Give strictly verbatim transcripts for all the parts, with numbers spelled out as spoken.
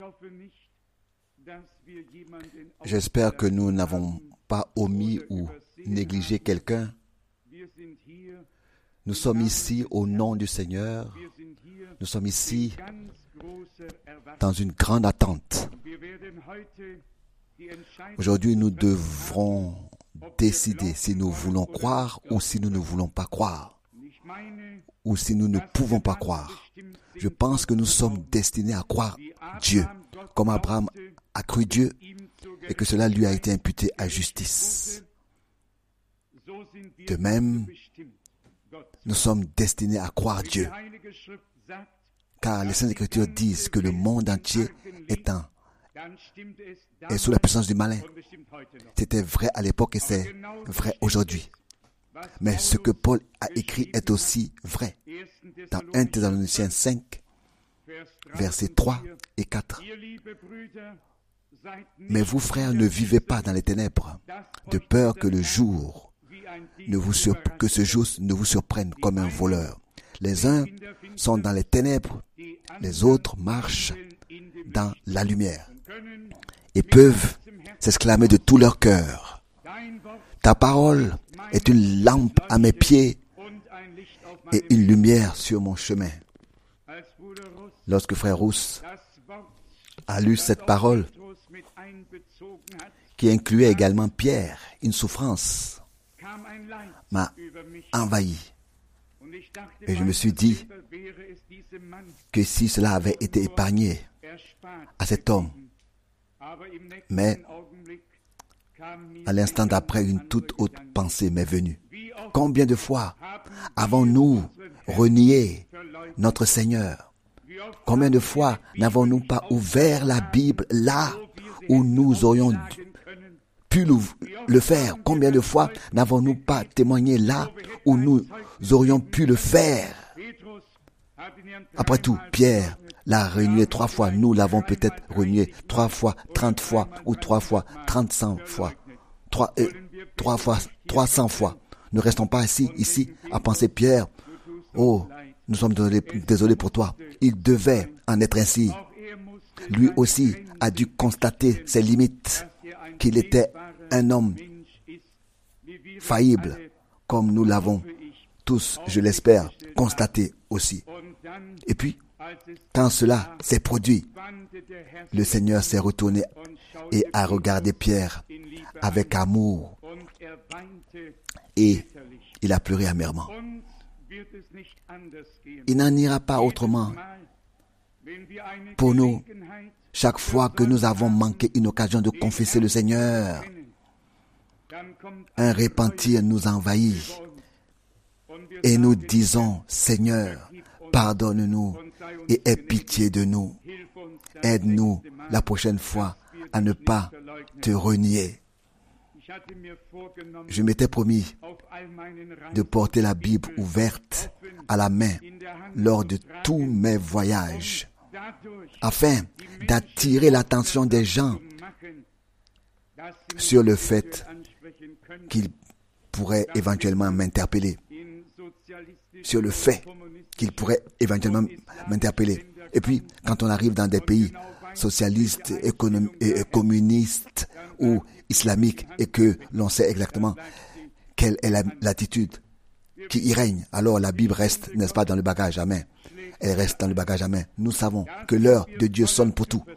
J'espère que nous n'avons pas omis ou négligé quelqu'un. Nous sommes ici au nom du Seigneur. Nous sommes ici dans une grande attente. Aujourd'hui, nous devrons décider si nous voulons croire ou si nous ne voulons pas croire, ou si nous ne pouvons pas croire. Je pense que nous sommes destinés à croire Dieu, comme Abraham a cru Dieu et que cela lui a été imputé à justice. De même, nous sommes destinés à croire Dieu, car les Saintes Écritures disent que le monde entier est un est sous la puissance du malin. C'était vrai à l'époque et c'est vrai aujourd'hui. Mais ce que Paul a écrit est aussi vrai. Dans premier Thessaloniciens cinq, versets trois et quatre. Mais vous, frères, ne vivez pas dans les ténèbres, de peur que le jour ne vous sur... que ce jour ne vous surprenne comme un voleur. Les uns sont dans les ténèbres, les autres marchent dans la lumière et peuvent s'exclamer de tout leur cœur. Ta parole est une lampe à mes pieds et une lumière sur mon chemin. Lorsque frère Rousse a lu cette parole, qui incluait également Pierre, une souffrance m'a envahi. Et je me suis dit que si cela avait été épargné à cet homme, mais à l'instant d'après, une toute autre pensée m'est venue. Combien de fois avons-nous renié notre Seigneur? Combien de fois n'avons-nous pas ouvert la Bible là où nous aurions pu le faire? Combien de fois n'avons-nous pas témoigné là où nous aurions pu le faire? Après tout, Pierre l'a renié trois fois. Nous l'avons peut-être renié trois fois, trente fois, ou trois fois, trente, cent fois. Trois, euh, trois fois, trois cents fois. Ne restons pas assis ici à penser Pierre. Oh, nous sommes désolés, désolés pour toi. Il devait en être ainsi. Lui aussi a dû constater ses limites, qu'il était un homme faillible, comme nous l'avons tous, je l'espère, constaté aussi. Et puis, quand cela s'est produit, le Seigneur s'est retourné et a regardé Pierre avec amour et il a pleuré amèrement. Il n'en ira pas autrement pour nous. Chaque fois que nous avons manqué une occasion de confesser le Seigneur, un repentir nous envahit et nous disons, Seigneur, pardonne-nous et aie pitié de nous. Aide-nous la prochaine fois à ne pas te renier. Je m'étais promis de porter la Bible ouverte à la main lors de tous mes voyages, afin d'attirer l'attention des gens sur le fait qu'ils pourraient éventuellement m'interpeller, sur le fait qu'ils pourraient éventuellement m'interpeller. Et puis, quand on arrive dans des pays socialistes, économ- et communistes ou islamiques, et que l'on sait exactement quelle est la, l'attitude qui y règne, alors la Bible reste, n'est-ce pas, dans le bagage à main. Elle reste dans le bagage à main. Nous savons que l'heure de Dieu sonne pour tout.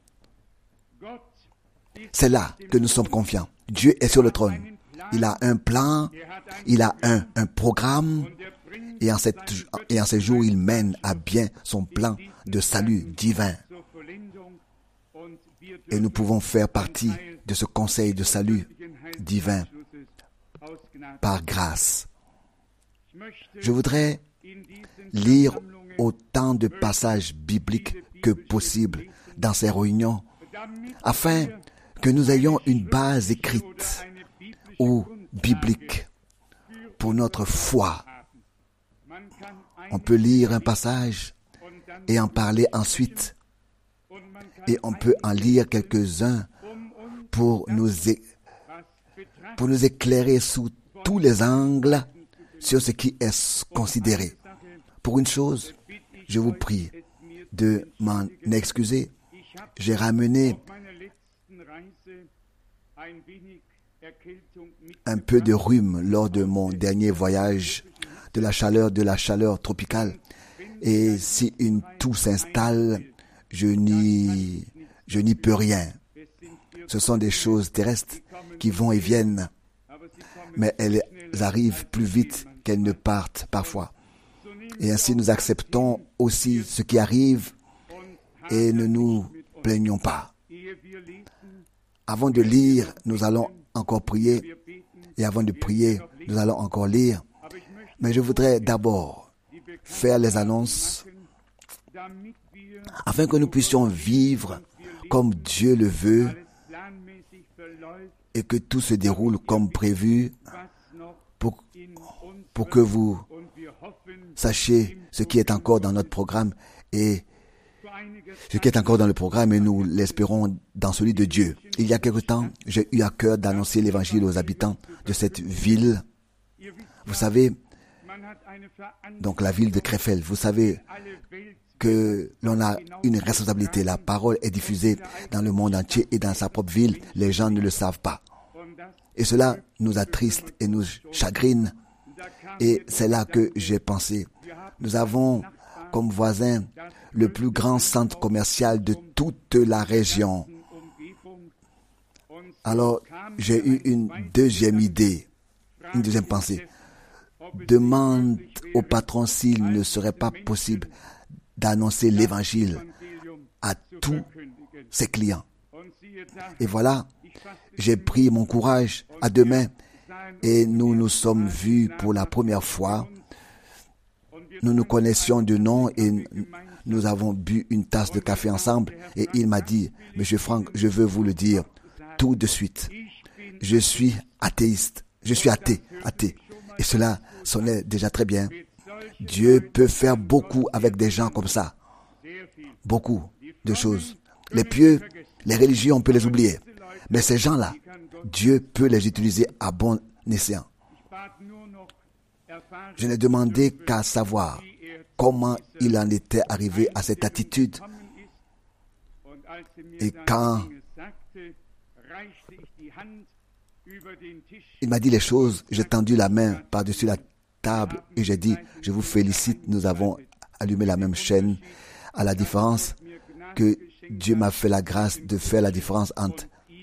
C'est là que nous sommes confiants. Dieu est sur le trône. Il a un plan, il a un, un programme, et en, cette, et en ces jours, il mène à bien son plan de salut divin. Et nous pouvons faire partie de ce conseil de salut divin par grâce. Je voudrais lire autant de passages bibliques que possible dans ces réunions, afin que nous ayons une base écrite ou biblique pour notre foi. On peut lire un passage et en parler ensuite, et on peut en lire quelques-uns pour nous, é- pour nous éclairer sous tous les angles sur ce qui est considéré. Pour une chose, je vous prie de m'en excuser. j'ai ramené un peu de rhume lors de mon dernier voyage, de la chaleur, de la chaleur tropicale. Et si une toux s'installe, je n'y, je n'y peux rien. Ce sont des choses terrestres qui vont et viennent, mais elles arrivent plus vite qu'elles ne partent parfois. Et ainsi nous acceptons aussi ce qui arrive et ne nous plaignons pas. Avant de lire, nous allons encore prier, et avant de prier, nous allons encore lire. Mais je voudrais d'abord faire les annonces afin que nous puissions vivre comme Dieu le veut et que tout se déroule comme prévu pour, pour que vous sachiez ce qui est encore dans notre programme et ce qui est encore dans le programme et nous l'espérons dans celui de Dieu. Il y a quelque temps, j'ai eu à cœur d'annoncer l'évangile aux habitants de cette ville. Vous savez, donc la ville de Krefeld, vous savez que l'on a une responsabilité. La parole est diffusée dans le monde entier et dans sa propre ville. Les gens ne le savent pas. Et cela nous attriste et nous chagrine. Et c'est là que j'ai pensé. Nous avons comme voisin le plus grand centre commercial de toute la région. Alors, j'ai eu une deuxième idée, une deuxième pensée. Demande au patron s'il ne serait pas possible d'annoncer l'évangile à tous ses clients. Et voilà, j'ai pris mon courage à deux mains et nous nous sommes vus pour la première fois. Nous nous connaissions de nom et nous avons bu une tasse de café ensemble et il m'a dit, Monsieur Franck, je veux vous le dire tout de suite. Je suis athéiste. Je suis athée, athée. Et cela sonnait déjà très bien. Dieu peut faire beaucoup avec des gens comme ça. Beaucoup de choses. Les pieux, les religions, on peut les oublier. Mais ces gens-là, Dieu peut les utiliser à bon escient. Je n'ai demandé qu'à savoir comment il en était arrivé à cette attitude. Et quand il m'a dit les choses, j'ai tendu la main par-dessus la table et j'ai dit, je vous félicite, nous avons allumé la même chaîne, à la différence que Dieu m'a fait la grâce de faire la différence entre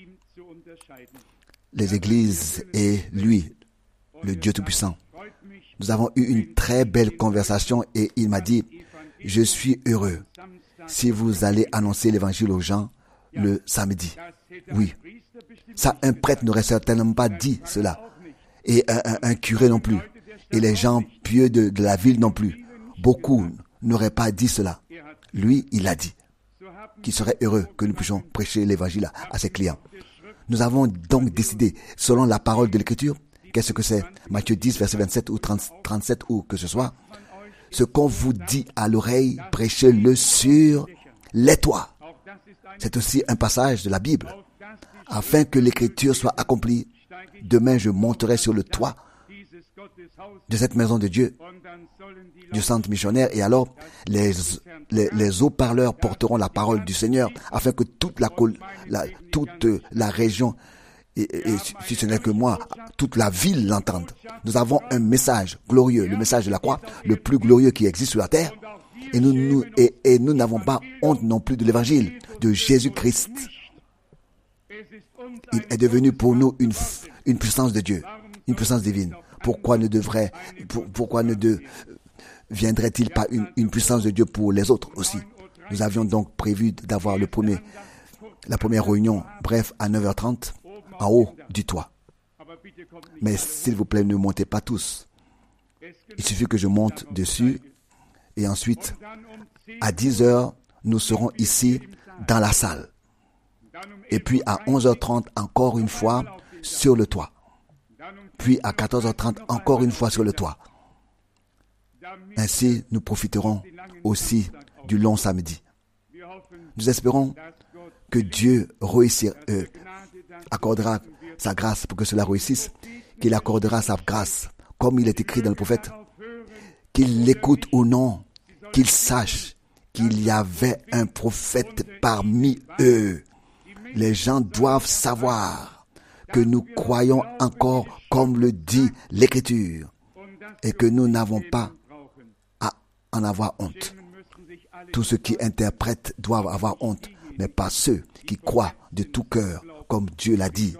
les églises et lui, le Dieu Tout-Puissant. Nous avons eu une très belle conversation et il m'a dit, je suis heureux si vous allez annoncer l'évangile aux gens le samedi. Oui. Ça, un prêtre n'aurait certainement pas dit cela. Et un, un, un curé non plus. Et les gens pieux de, de la ville non plus. Beaucoup n'auraient pas dit cela. Lui, il a dit qu'il serait heureux que nous puissions prêcher l'évangile à, à ses clients. Nous avons donc décidé, selon la parole de l'Écriture, qu'est-ce que c'est? Matthieu dix, verset vingt-sept ou trente, trente-sept ou que ce soit. Ce qu'on vous dit à l'oreille, prêchez-le sur les toits. C'est aussi un passage de la Bible. Afin que l'Écriture soit accomplie, demain je monterai sur le toit de cette maison de Dieu, du centre missionnaire, et alors les, les, les haut-parleurs porteront la parole du Seigneur, afin que toute la, la, toute la région, et, et si ce n'est que moi, toute la ville l'entende. Nous avons un message glorieux, le message de la croix, le plus glorieux qui existe sur la terre, et nous, nous, et, et nous n'avons pas honte non plus de l'évangile de Jésus-Christ. Il est devenu pour nous une, une puissance de Dieu, une puissance divine. Pourquoi ne devrait, pour, pourquoi ne de, viendrait-il pas une, une puissance de Dieu pour les autres aussi? Nous avions donc prévu d'avoir le premier, la première réunion, bref, à neuf heures trente, en haut du toit. Mais s'il vous plaît, ne montez pas tous. Il suffit que je monte dessus et ensuite, à dix heures, nous serons ici dans la salle. Et puis à onze heures trente, encore une fois, sur le toit. Puis à quatorze heures trente, encore une fois sur le toit. Ainsi, nous profiterons aussi du long samedi. Nous espérons que Dieu réussira, euh, accordera sa grâce pour que cela réussisse, qu'il accordera sa grâce, comme il est écrit dans le prophète, qu'il l'écoute ou non, qu'il sache qu'il y avait un prophète parmi eux. Les gens doivent savoir que nous croyons encore comme le dit l'Écriture et que nous n'avons pas à en avoir honte. Tous ceux qui interprètent doivent avoir honte, mais pas ceux qui croient de tout cœur, comme Dieu l'a dit.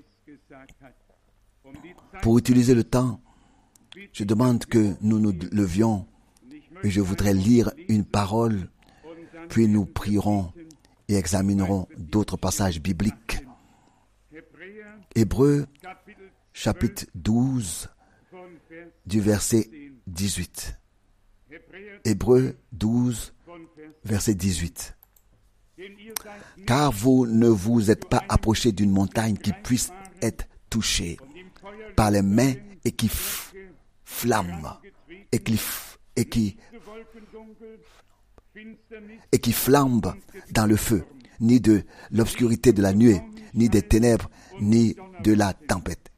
Pour utiliser le temps, je demande que nous nous levions et je voudrais lire une parole, puis nous prierons et examinerons d'autres passages bibliques. Hébreux, chapitre douze, du verset dix-huit. Hébreux douze, verset dix-huit. Car vous ne vous êtes pas approchés d'une montagne qui puisse être touchée par les mains et qui f- flamme, et qui, f- et qui, et qui flambe dans le feu, ni de l'obscurité de la nuée, ni des ténèbres, ni de la tempête.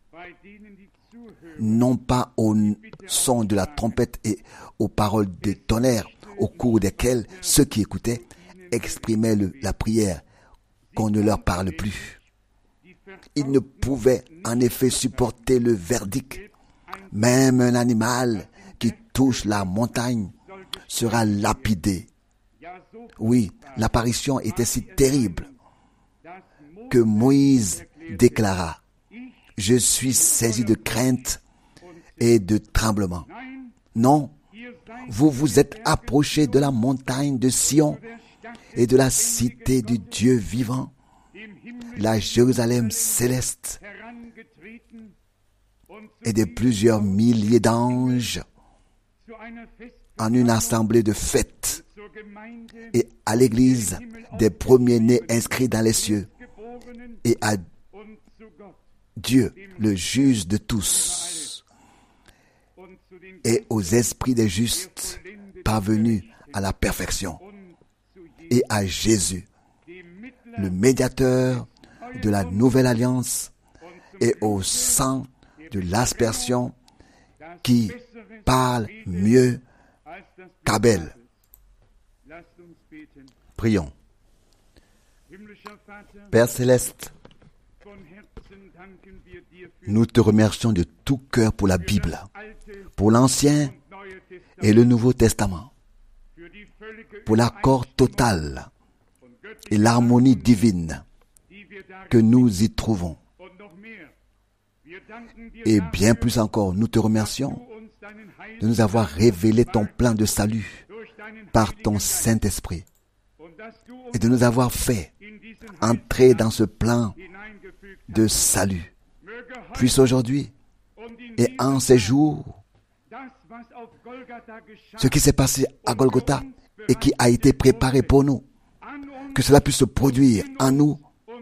Non pas au son de la trompette et aux paroles de tonnerre, au cours desquelles ceux qui écoutaient exprimaient le, la prière, qu'on ne leur parle plus. Ils ne pouvaient en effet supporter le verdict. Même un animal qui touche la montagne sera lapidé. Oui, l'apparition était si terrible que Moïse déclara: « Je suis saisi de crainte et de tremblement. » Non, vous vous êtes approchés de la montagne de Sion et de la cité du Dieu vivant, la Jérusalem céleste, et de plusieurs milliers d'anges en une assemblée de fêtes, et à l'église des premiers-nés inscrits dans les cieux, et à Dieu, le juge de tous, et aux esprits des justes parvenus à la perfection, et à Jésus, le médiateur de la nouvelle alliance, et au sang de l'aspersion qui parle mieux qu'Abel. Prions. Père céleste, nous te remercions de tout cœur pour la Bible, pour l'Ancien et le Nouveau Testament, pour l'accord total et l'harmonie divine que nous y trouvons. Et bien plus encore, nous te remercions de nous avoir révélé ton plan de salut par ton Saint-Esprit et de nous avoir fait entrer dans ce plan de salut. Puisse aujourd'hui et en ces jours, ce qui s'est passé à Golgotha et qui a été préparé pour nous, que cela puisse se produire en nous,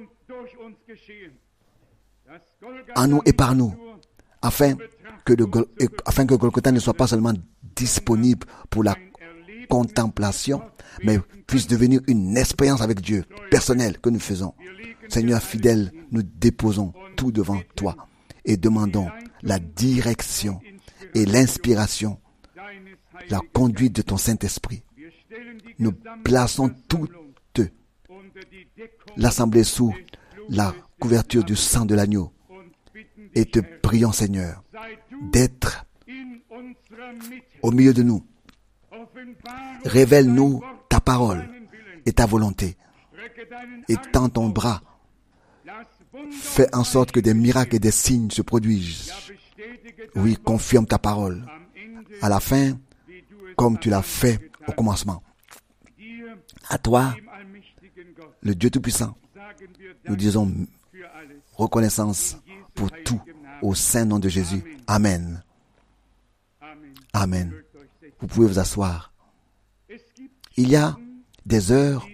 en nous et par nous, afin que, de, afin que Golgotha ne soit pas seulement disponible pour la contemplation, mais puisse devenir une expérience avec Dieu, personnelle, que nous faisons. Seigneur fidèle, nous déposons tout devant toi et demandons la direction et l'inspiration, la conduite de ton Saint-Esprit. Nous plaçons toute l'assemblée sous la couverture du sang de l'agneau et te prions, Seigneur, d'être au milieu de nous. Révèle-nous ta parole et ta volonté. Étends ton bras. Fais en sorte que des miracles et des signes se produisent. Oui, confirme ta parole. À la fin, comme tu l'as fait au commencement. À toi, le Dieu Tout-Puissant, nous disons reconnaissance pour tout au saint nom de Jésus. Amen. Amen. Vous pouvez vous asseoir. Il y a des heures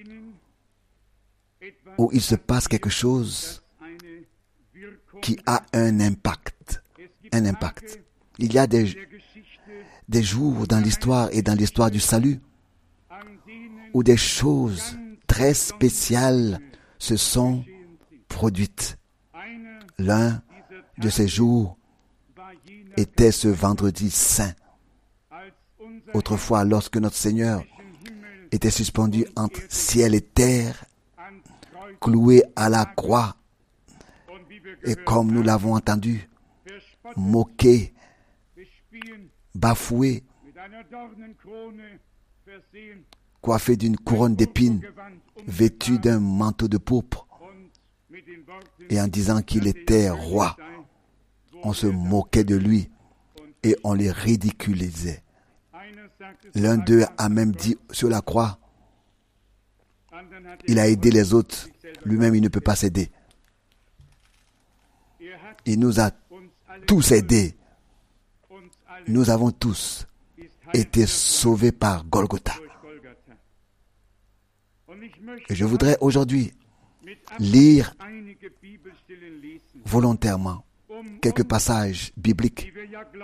où il se passe quelque chose qui a un impact. Un impact. Il y a des, des jours dans l'histoire et dans l'histoire du salut où des choses très spéciales se sont produites. L'un de ces jours était ce vendredi saint. Autrefois, lorsque notre Seigneur était suspendu entre ciel et terre, cloué à la croix, et comme nous l'avons entendu, moqué, bafoué, coiffé d'une couronne d'épines, vêtu d'un manteau de pourpre, et en disant qu'il était roi, on se moquait de lui et on les ridiculisait. L'un d'eux a même dit sur la croix, il a aidé les autres, lui-même il ne peut pas s'aider. Il nous a tous aidés. Nous avons tous été sauvés par Golgotha. Et je voudrais aujourd'hui lire volontairement quelques passages bibliques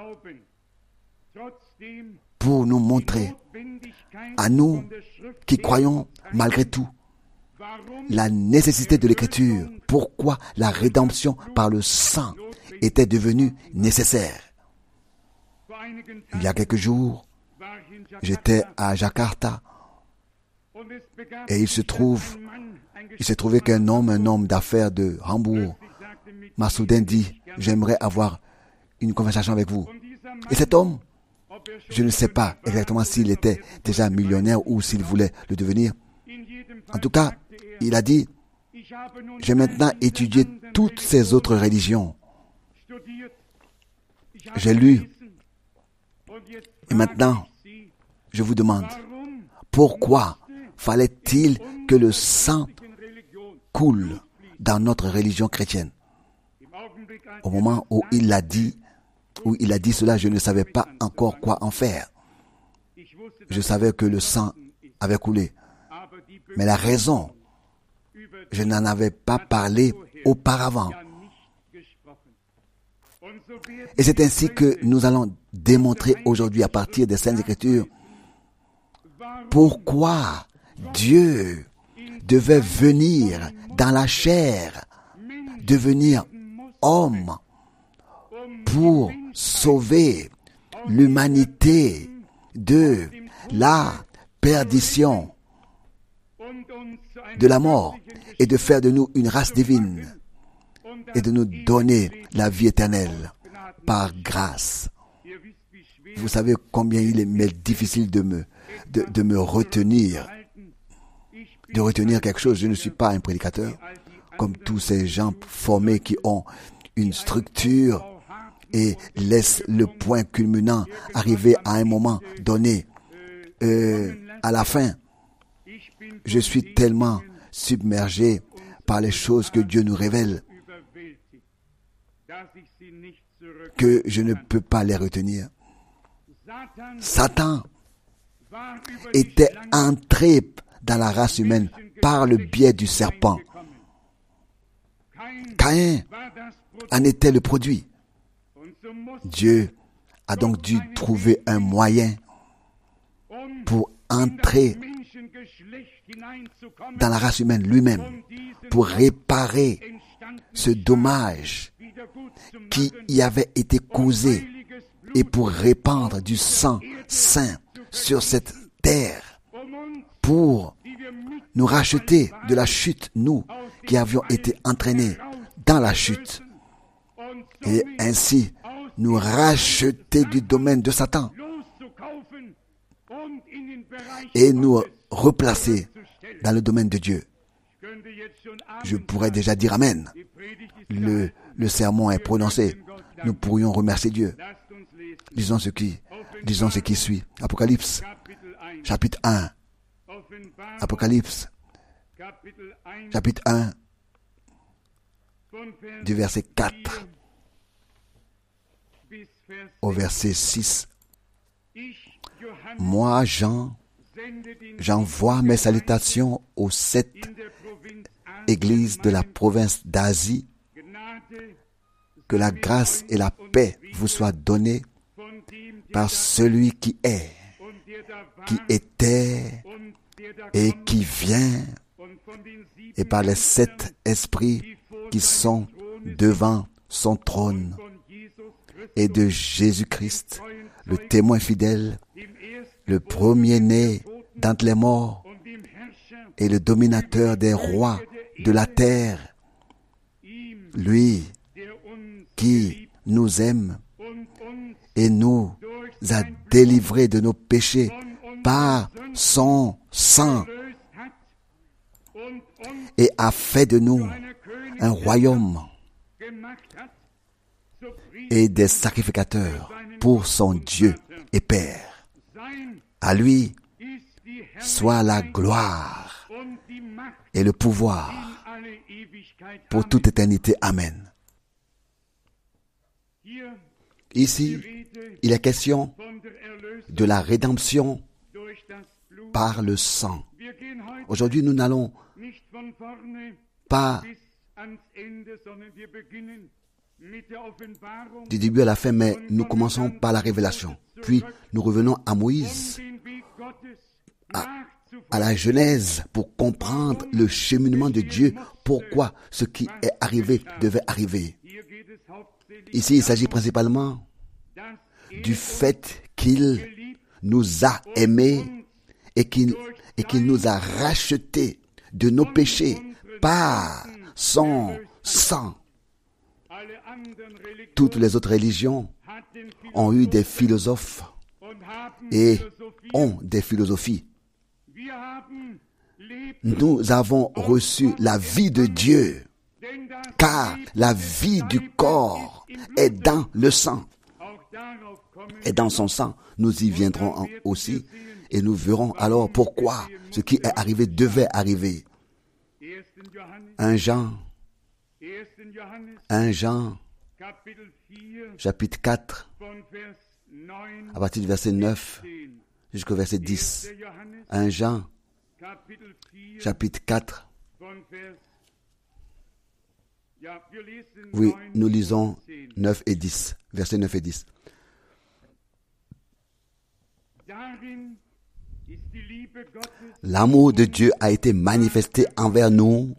pour nous montrer, à nous qui croyons malgré tout, la nécessité de l'Écriture, pourquoi la rédemption par le sang était devenue nécessaire. Il y a quelques jours, j'étais à Jakarta et il se trouve, il s'est trouvé qu'un homme, un homme d'affaires de Hambourg, m'a soudain dit, j'aimerais avoir une conversation avec vous. Et cet homme, je ne sais pas exactement s'il était déjà millionnaire ou s'il voulait le devenir. En tout cas, il a dit, j'ai maintenant étudié toutes ces autres religions. J'ai lu. Et maintenant, je vous demande, pourquoi fallait-il que le sang coule dans notre religion chrétienne? Au moment où il l'a dit, où il a dit cela, je ne savais pas encore quoi en faire. Je savais que le sang avait coulé. Mais la raison, je n'en avais pas parlé auparavant. Et c'est ainsi que nous allons démontrer aujourd'hui à partir des Saintes Écritures pourquoi Dieu devait venir dans la chair, devenir homme pour sauver l'humanité de la perdition, de la mort, et de faire de nous une race divine et de nous donner la vie éternelle par grâce. Vous savez combien il est difficile de me, de, de me retenir, de retenir quelque chose. Je ne suis pas un prédicateur comme tous ces gens formés qui ont une structure et laissent le point culminant arriver à un moment donné. Euh, à la fin, je suis tellement submergé par les choses que Dieu nous révèle que je ne peux pas les retenir. Satan était entré dans la race humaine par le biais du serpent. Caïn en était le produit. Dieu a donc dû trouver un moyen pour entrer dans la race humaine lui-même, pour réparer ce dommage qui y avait été causé et pour répandre du sang saint sur cette terre, pour nous racheter de la chute, nous qui avions été entraînés dans la chute, et ainsi nous racheter du domaine de Satan et nous replacer dans le domaine de Dieu. Je pourrais déjà dire Amen. Le, le sermon est prononcé. Nous pourrions remercier Dieu. Lisons ce qui, lisons ce qui suit. Apocalypse, chapitre un. Apocalypse, chapitre un, du verset quatre au verset six. Moi, Jean, j'envoie mes salutations aux sept églises de la province d'Asie. Que la grâce et la paix vous soient données par celui qui est, qui était et qui vient, et par les sept esprits qui sont devant son trône, et de Jésus-Christ, le témoin fidèle, le premier-né d'entre les morts et le dominateur des rois de la terre, lui qui nous aime et nous a délivrés de nos péchés par son sang et a fait de nous un royaume et des sacrificateurs pour son Dieu et Père. À lui soit la gloire et le pouvoir pour toute éternité. Amen. Ici, il est question de la rédemption par le sang. Aujourd'hui, nous n'allons pas du début à la fin, mais nous commençons par la révélation. Puis, nous revenons à Moïse, à, à la Genèse, pour comprendre le cheminement de Dieu, pourquoi ce qui est arrivé devait arriver. Ici, il s'agit principalement du fait qu'il nous a aimés et qu'il, et qu'il nous a rachetés de nos péchés par son sang. Toutes les autres religions ont eu des philosophes et ont des philosophies. Nous avons reçu la vie de Dieu, car la vie du corps est dans le sang. Et dans son sang, nous y viendrons aussi et nous verrons alors pourquoi ce qui est arrivé devait arriver. un Jean, un Jean, chapitre quatre, à partir du verset neuf jusqu'au verset dix. un Jean, chapitre quatre. Oui, nous lisons neuf et dix, versets neuf et dix. L'amour de Dieu a été manifesté envers nous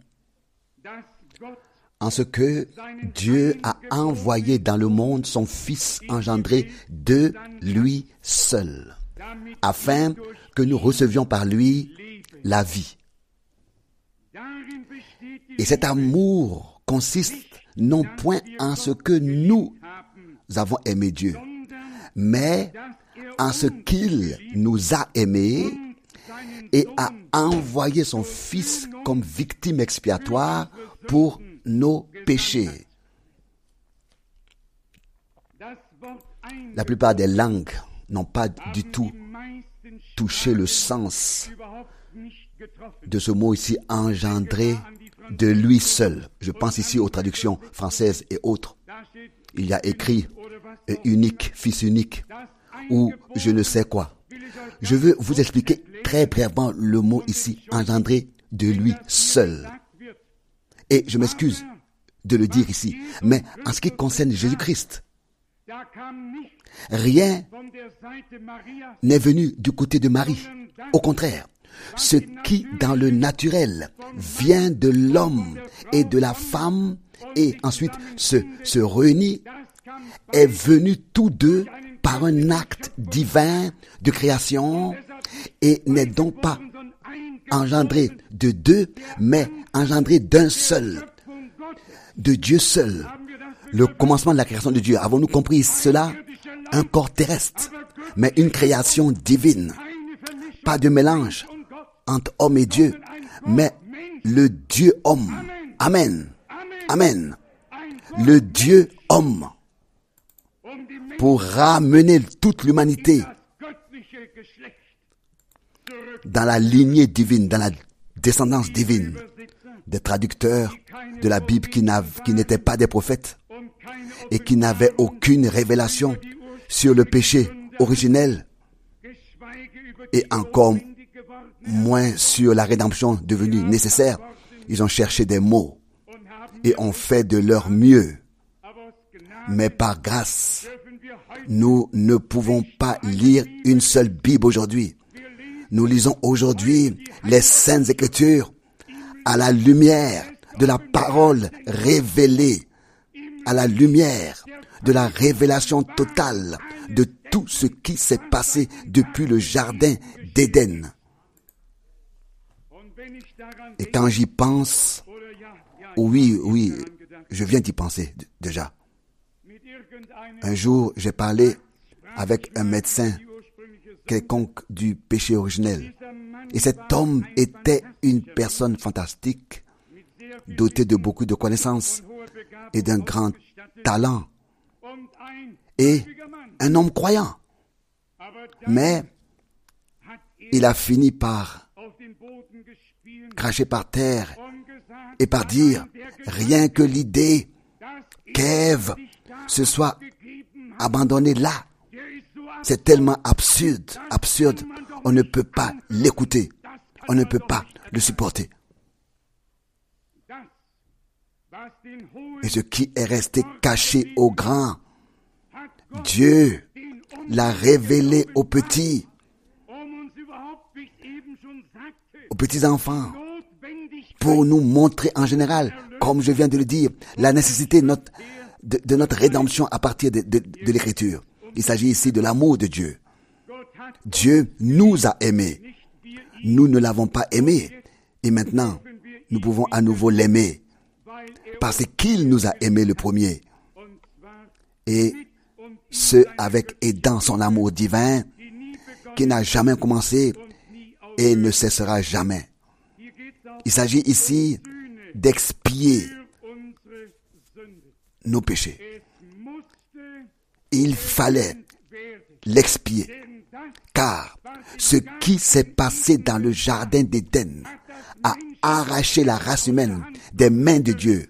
en ce que Dieu a envoyé dans le monde son Fils engendré de lui seul, afin que nous recevions par lui la vie. Et cet amour consiste non point en ce que nous avons aimé Dieu, mais en ce qu'il nous a aimés et a envoyé son Fils comme victime expiatoire pour nos péchés. La plupart des langues n'ont pas du tout touché le sens de ce mot ici, engendré de lui seul. Je pense ici aux traductions françaises et autres. Il y a écrit unique, fils unique, ou je ne sais quoi. Je veux vous expliquer très brièvement le mot ici, engendré de lui seul. Et je m'excuse de le dire ici, mais en ce qui concerne Jésus-Christ, rien n'est venu du côté de Marie. Au contraire, ce qui dans le naturel vient de l'homme et de la femme et ensuite se, se réunit est venu tous deux par un acte divin de création et n'est donc pas engendré de deux, mais engendré d'un seul, de Dieu seul. Le commencement de la création de Dieu, avons-nous compris cela? Un corps terrestre, mais une création divine. Pas de mélange entre homme et Dieu, mais le Dieu homme. Amen. Amen. Le Dieu homme. Pour ramener toute l'humanité dans la lignée divine, dans la descendance divine. Des traducteurs de la Bible qui, qui n'étaient pas des prophètes et qui n'avaient aucune révélation sur le péché originel et encore moins sur la rédemption devenue nécessaire. Ils ont cherché des mots et ont fait de leur mieux. Mais par grâce, nous ne pouvons pas lire une seule Bible aujourd'hui. Nous lisons aujourd'hui les Saintes Écritures à la lumière de la parole révélée, à la lumière de la révélation totale de tout ce qui s'est passé depuis le jardin d'Éden. Et quand j'y pense, oui, oui, je viens d'y penser d- déjà. Un jour, j'ai parlé avec un médecin quelconque du péché originel. Et cet homme était une personne fantastique, dotée de beaucoup de connaissances et d'un grand talent. Et un homme croyant. Mais il a fini par cracher par terre et par dire, rien que l'idée qu'Ève se soit abandonnée là, c'est tellement absurde, absurde, on ne peut pas l'écouter, on ne peut pas le supporter. Et ce qui est resté caché au grand, Dieu l'a révélé aux petits, aux petits enfants, pour nous montrer en général, comme je viens de le dire, la nécessité de notre, de, de notre rédemption à partir de, de, de l'Écriture. Il s'agit ici de l'amour de Dieu. Dieu nous a aimés. Nous ne l'avons pas aimé. Et maintenant, nous pouvons à nouveau l'aimer. Parce qu'il nous a aimés le premier. Et ce avec et dans son amour divin, qui n'a jamais commencé et ne cessera jamais. Il s'agit ici d'expier nos péchés. Il fallait l'expier, car ce qui s'est passé dans le jardin d'Éden a arraché la race humaine des mains de Dieu.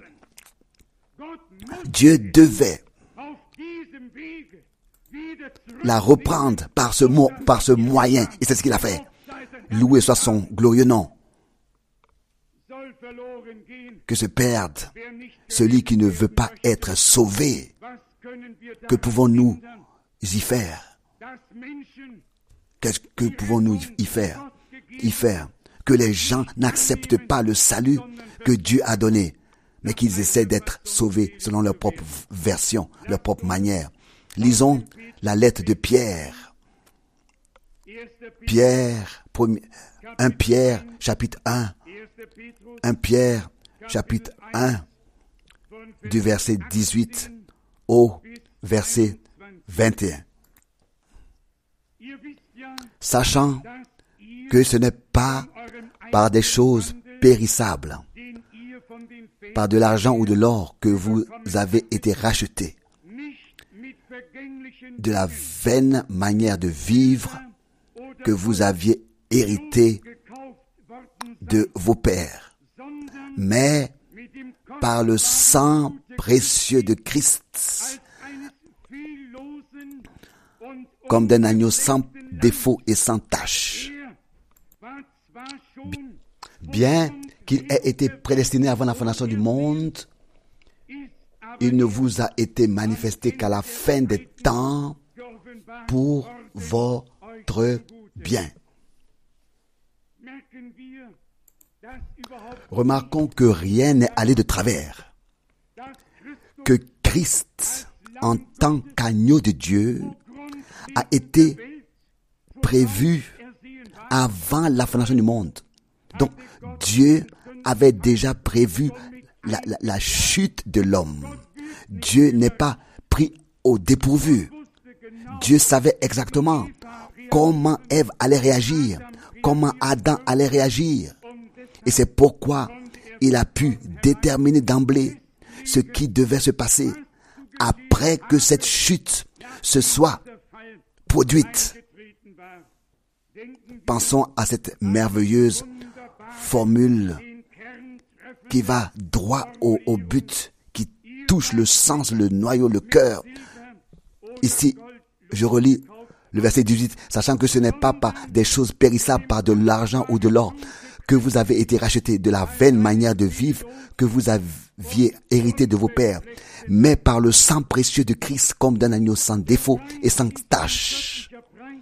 Dieu devait la reprendre par ce mot, par ce moyen, et c'est ce qu'il a fait. Loué soit son glorieux nom. Que se perde celui qui ne veut pas être sauvé. Que pouvons-nous y faire? Qu'est-ce que pouvons-nous y faire? Y faire que les gens n'acceptent pas le salut que Dieu a donné, mais qu'ils essaient d'être sauvés selon leur propre version, leur propre manière. Lisons la lettre de Pierre. Pierre, un Pierre, chapitre un. un Pierre, chapitre un, du verset dix-huit au verset vingt et un. Sachant que ce n'est pas par des choses périssables, par de l'argent ou de l'or que vous avez été rachetés, de la vaine manière de vivre que vous aviez hérité de vos pères, mais par le sang précieux de Christ, comme d'un agneau sans défaut et sans tache. Bien qu'il ait été prédestiné avant la fondation du monde, il ne vous a été manifesté qu'à la fin des temps pour votre bien. Remarquons que rien n'est allé de travers, que Christ, en tant qu'agneau de Dieu, a été prévu avant la fondation du monde. Donc, Dieu avait déjà prévu la, la, la chute de l'homme. Dieu n'est pas pris au dépourvu. Dieu savait exactement comment Ève allait réagir, comment Adam allait réagir. Et c'est pourquoi il a pu déterminer d'emblée ce qui devait se passer après que cette chute se soit produite. Pensons à cette merveilleuse formule qui va droit au, au but, qui touche le sens, le noyau, le cœur. Ici, je relis le verset dix-huit, sachant que ce n'est pas par des choses périssables, par de l'argent ou de l'or, que vous avez été rachetés de la vaine manière de vivre que vous aviez hérité de vos pères, mais par le sang précieux de Christ comme d'un agneau sans défaut et sans tache.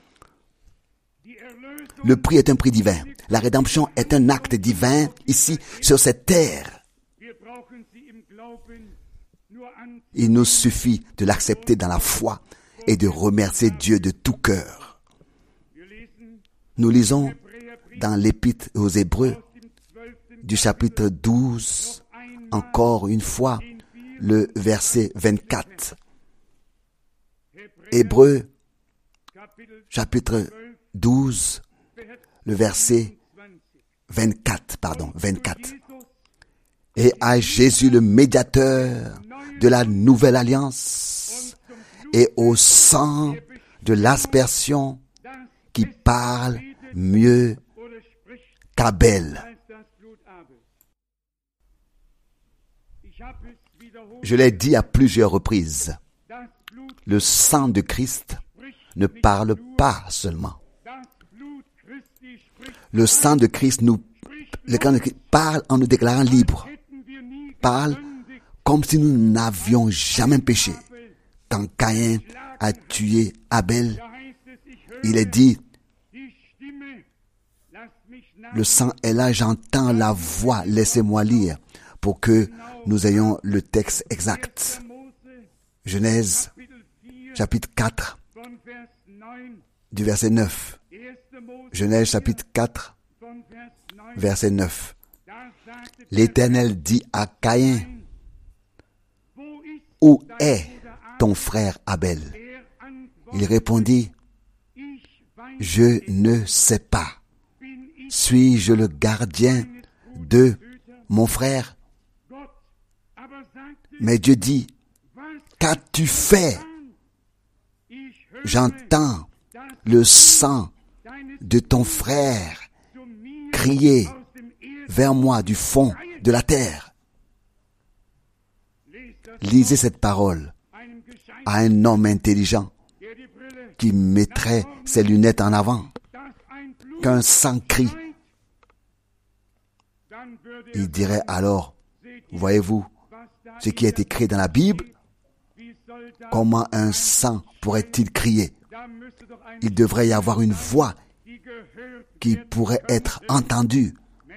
Le prix est un prix divin. La rédemption est un acte divin ici sur cette terre. Il nous suffit de l'accepter dans la foi et de remercier Dieu de tout cœur. Nous lisons dans l'Épître aux Hébreux, du chapitre douze, encore une fois, le verset vingt-quatre. Hébreux, chapitre douze, le verset vingt-quatre, pardon, vingt-quatre. Et à Jésus le médiateur de la nouvelle alliance et au sang de l'aspersion qui parle mieux qu'Abel. Je l'ai dit à plusieurs reprises, le sang de Christ ne parle pas seulement. Le sang de Christ nous le sang de Christ parle en nous déclarant libres. Parle comme si nous n'avions jamais péché. Quand Caïn a tué Abel, il est dit, le sang est là, j'entends la voix, laissez-moi lire pour que nous ayons le texte exact. Genèse, chapitre quatre, du verset neuf. Genèse, chapitre quatre, verset neuf. L'Éternel dit à Caïn, « Où est ton frère Abel ?» Il répondit, « Je ne sais pas. Suis-je le gardien de mon frère ?» Mais Dieu dit, « Qu'as-tu fait ? J'entends le sang de ton frère crier vers moi du fond de la terre. » Lisez cette parole à un homme intelligent qui mettrait ses lunettes en avant. Qu'un sang crie. Il dirait alors, voyez-vous, ce qui est écrit dans la Bible, comment un sang pourrait-il crier? Il devrait y avoir une voix qui pourrait être entendue.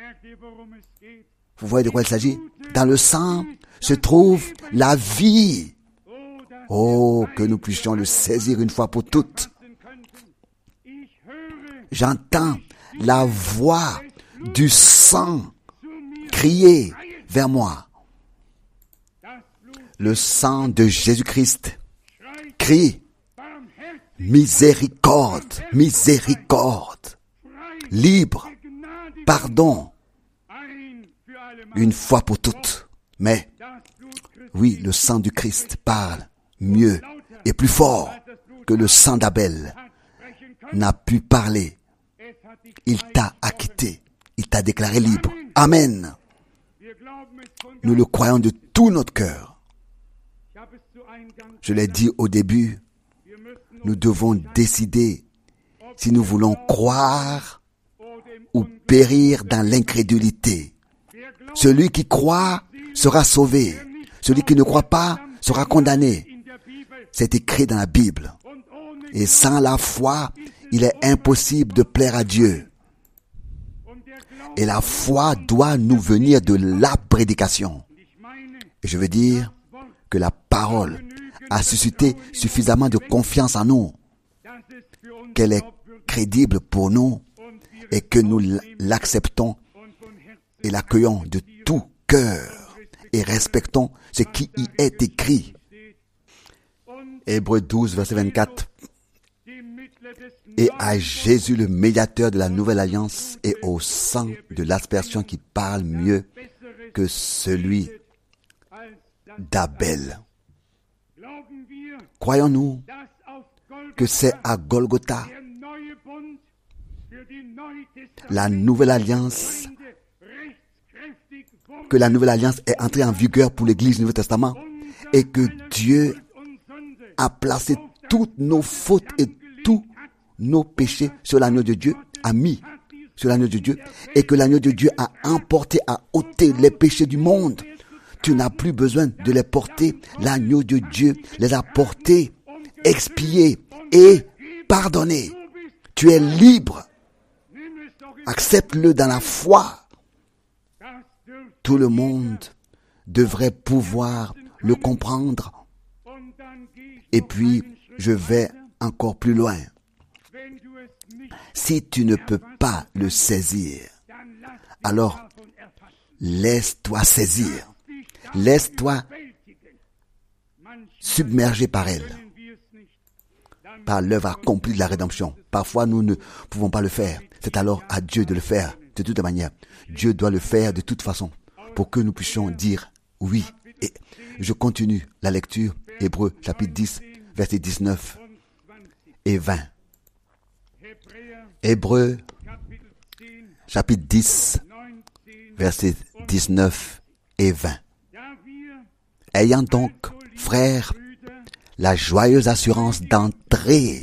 Vous voyez de quoi il s'agit? Dans le sang se trouve la vie. Oh, que nous puissions le saisir une fois pour toutes. J'entends la voix du sang crier vers moi. Le sang de Jésus-Christ crie miséricorde, miséricorde, libre, pardon, une fois pour toutes. Mais, oui, le sang du Christ parle mieux et plus fort que le sang d'Abel n'a pu parler. Il t'a acquitté, il t'a déclaré libre. Amen. Nous le croyons de tout notre cœur. Je l'ai dit au début, nous devons décider si nous voulons croire ou périr dans l'incrédulité. Celui qui croit sera sauvé. Celui qui ne croit pas sera condamné. C'est écrit dans la Bible. Et sans la foi, il est impossible de plaire à Dieu. Et la foi doit nous venir de la prédication. Et je veux dire que la parole a suscité suffisamment de confiance en nous, qu'elle est crédible pour nous et que nous l'acceptons et l'accueillons de tout cœur et respectons ce qui y est écrit. Hébreux douze, verset vingt-quatre. Et à Jésus le médiateur de la nouvelle alliance et au sang de l'aspersion qui parle mieux que celui d'Abel. Croyons-nous que c'est à Golgotha, la nouvelle alliance, que la nouvelle alliance est entrée en vigueur pour l'Église du Nouveau Testament et que Dieu a placé toutes nos fautes et tous nos péchés sur l'agneau de Dieu, a mis sur l'agneau de Dieu, et que l'agneau de Dieu a emporté, a ôté les péchés du monde. Tu n'as plus besoin de les porter. L'agneau de Dieu les a portés, expiés et pardonnés. Tu es libre. Accepte-le dans la foi. Tout le monde devrait pouvoir le comprendre. Et puis, je vais encore plus loin. Si tu ne peux pas le saisir, alors laisse-toi saisir. Laisse-toi submerger par elle, par l'œuvre accomplie de la rédemption. Parfois, nous ne pouvons pas le faire. C'est alors à Dieu de le faire de toute manière. Dieu doit le faire de toute façon pour que nous puissions dire oui. Et je continue la lecture. Hébreux chapitre dix, versets dix-neuf et vingt. Hébreux chapitre dix, versets dix-neuf et vingt. Ayant donc, frères, la joyeuse assurance d'entrer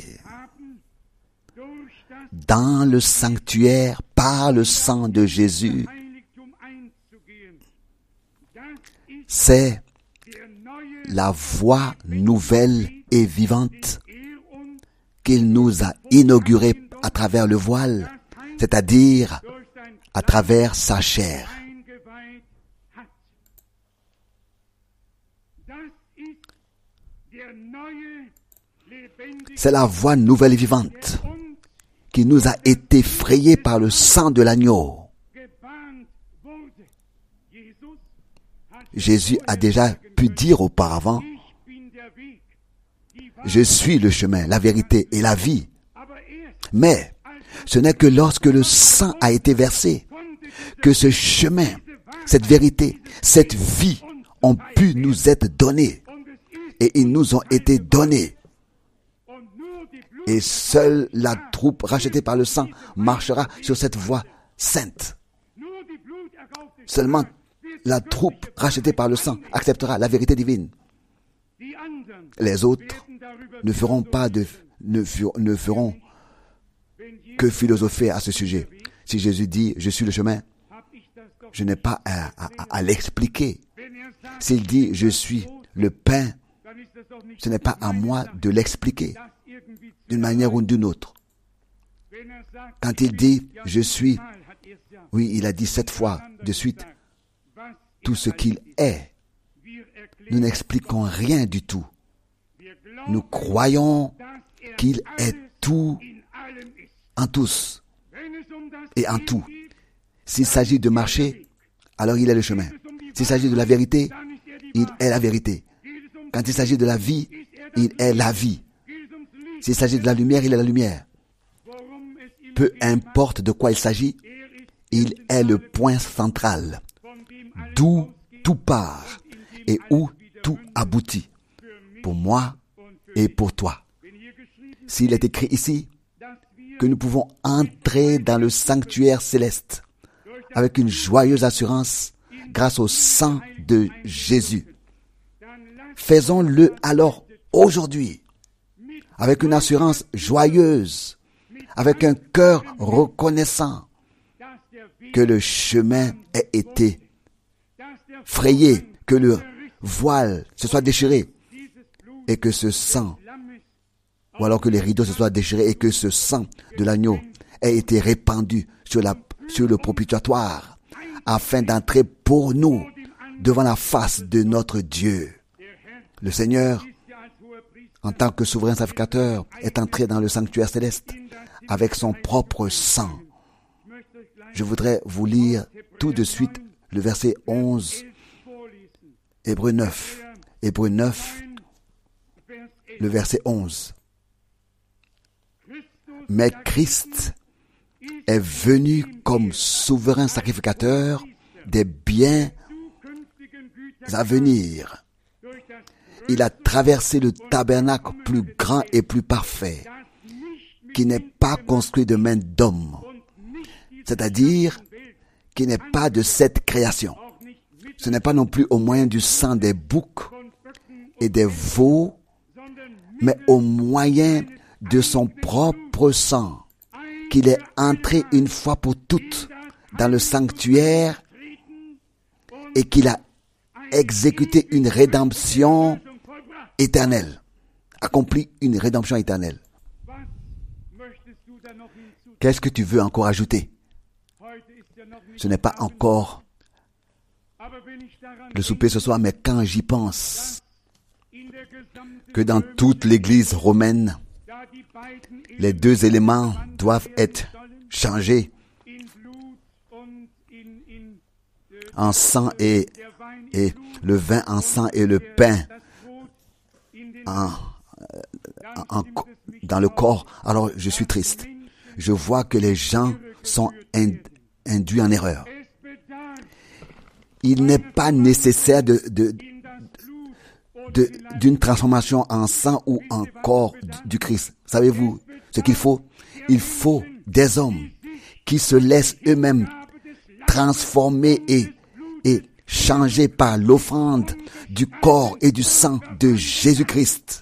dans le sanctuaire par le sang de Jésus, c'est la voie nouvelle et vivante qu'il nous a inaugurée à travers le voile, c'est-à-dire à travers sa chair. C'est la voie nouvelle et vivante qui nous a été frayée par le sang de l'agneau. Jésus a déjà pu dire auparavant, « Je suis le chemin, la vérité et la vie. » Mais ce n'est que lorsque le sang a été versé que ce chemin, cette vérité, cette vie ont pu nous être donnés. Et ils nous ont été donnés. Et seule la troupe rachetée par le sang marchera sur cette voie sainte. Seulement la troupe rachetée par le sang acceptera la vérité divine. Les autres ne feront pas de, ne, ne feront que philosopher à ce sujet. Si Jésus dit, je suis le chemin, je n'ai pas à, à, à l'expliquer. S'il dit, je suis le pain, ce n'est pas à moi de l'expliquer d'une manière ou d'une autre. Quand il dit, je suis, oui, il a dit sept fois de suite, tout ce qu'il est. Nous n'expliquons rien du tout. Nous croyons qu'il est tout en tous et en tout. S'il s'agit de marcher, alors il est le chemin. S'il s'agit de la vérité, il est la vérité. Quand il s'agit de la vie, il est la vie. S'il s'agit de la lumière, il est la lumière. Peu importe de quoi il s'agit, il est le point central, d'où tout part et où tout aboutit, pour moi et pour toi. S'il est écrit ici que nous pouvons entrer dans le sanctuaire céleste avec une joyeuse assurance grâce au sang de Jésus, faisons-le alors aujourd'hui, avec une assurance joyeuse, avec un cœur reconnaissant que le chemin ait été frayé, que le voile se soit déchiré et que ce sang, ou alors que les rideaux se soient déchirés et que ce sang de l'agneau ait été répandu sur, la, sur le propitiatoire afin d'entrer pour nous devant la face de notre Dieu. Le Seigneur, en tant que souverain sacrificateur, est entré dans le sanctuaire céleste avec son propre sang. Je voudrais vous lire tout de suite le verset onze, Hébreux neuf, Hébreux neuf, le verset onze. Mais Christ est venu comme souverain sacrificateur des biens à venir. Il a traversé le tabernacle plus grand et plus parfait, qui n'est pas construit de main d'homme, c'est-à-dire qui n'est pas de cette création. Ce n'est pas non plus au moyen du sang des boucs et des veaux, mais au moyen de son propre sang, qu'il est entré une fois pour toutes dans le sanctuaire et qu'il a exécuté une rédemption éternelle, accompli une rédemption éternelle. Qu'est-ce que tu veux encore ajouter? Ce n'est pas encore le souper ce soir, mais quand j'y pense, que dans toute l'Église romaine, les deux éléments doivent être changés en sang et, et le vin en sang et le pain en, en, dans le corps, alors je suis triste. Je vois que les gens sont induits en erreur. Il n'est pas nécessaire de, de, de, d'une transformation en sang ou en corps du Christ. Savez-vous ce qu'il faut? Il faut des hommes qui se laissent eux-mêmes transformer et, et changer par l'offrande du corps et du sang de Jésus-Christ.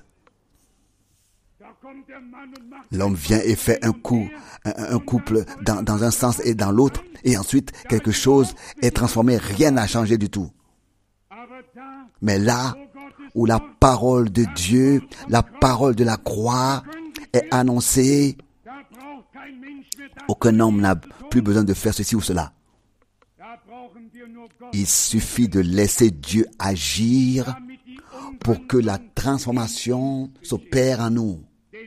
L'homme vient et fait un coup, un, un couple dans, dans un sens et dans l'autre, et ensuite quelque chose est transformé, rien n'a changé du tout. Mais là où la parole de Dieu, la parole de la croix est annoncée, aucun homme n'a plus besoin de faire ceci ou cela. Il suffit de laisser Dieu agir pour que la transformation s'opère en nous.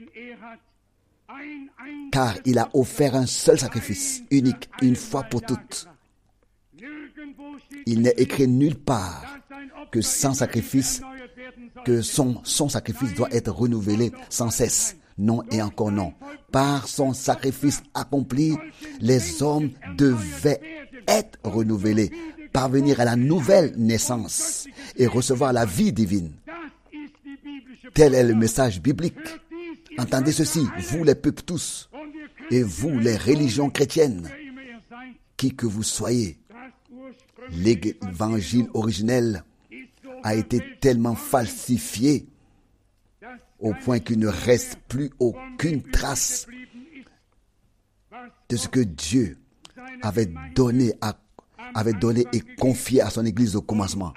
Car il a offert un seul sacrifice, unique, une fois pour toutes. Il n'est écrit nulle part que sans sacrifice, que son, son sacrifice doit être renouvelé sans cesse. Non et encore non. Par son sacrifice accompli, les hommes devaient être renouvelés, parvenir à la nouvelle naissance et recevoir la vie divine. Tel est le message biblique. Entendez ceci, vous les peuples tous, et vous les religions chrétiennes, qui que vous soyez, l'évangile originel a été tellement falsifié au point qu'il ne reste plus aucune trace de ce que Dieu avait donné, à, avait donné et confié à son Église au commencement.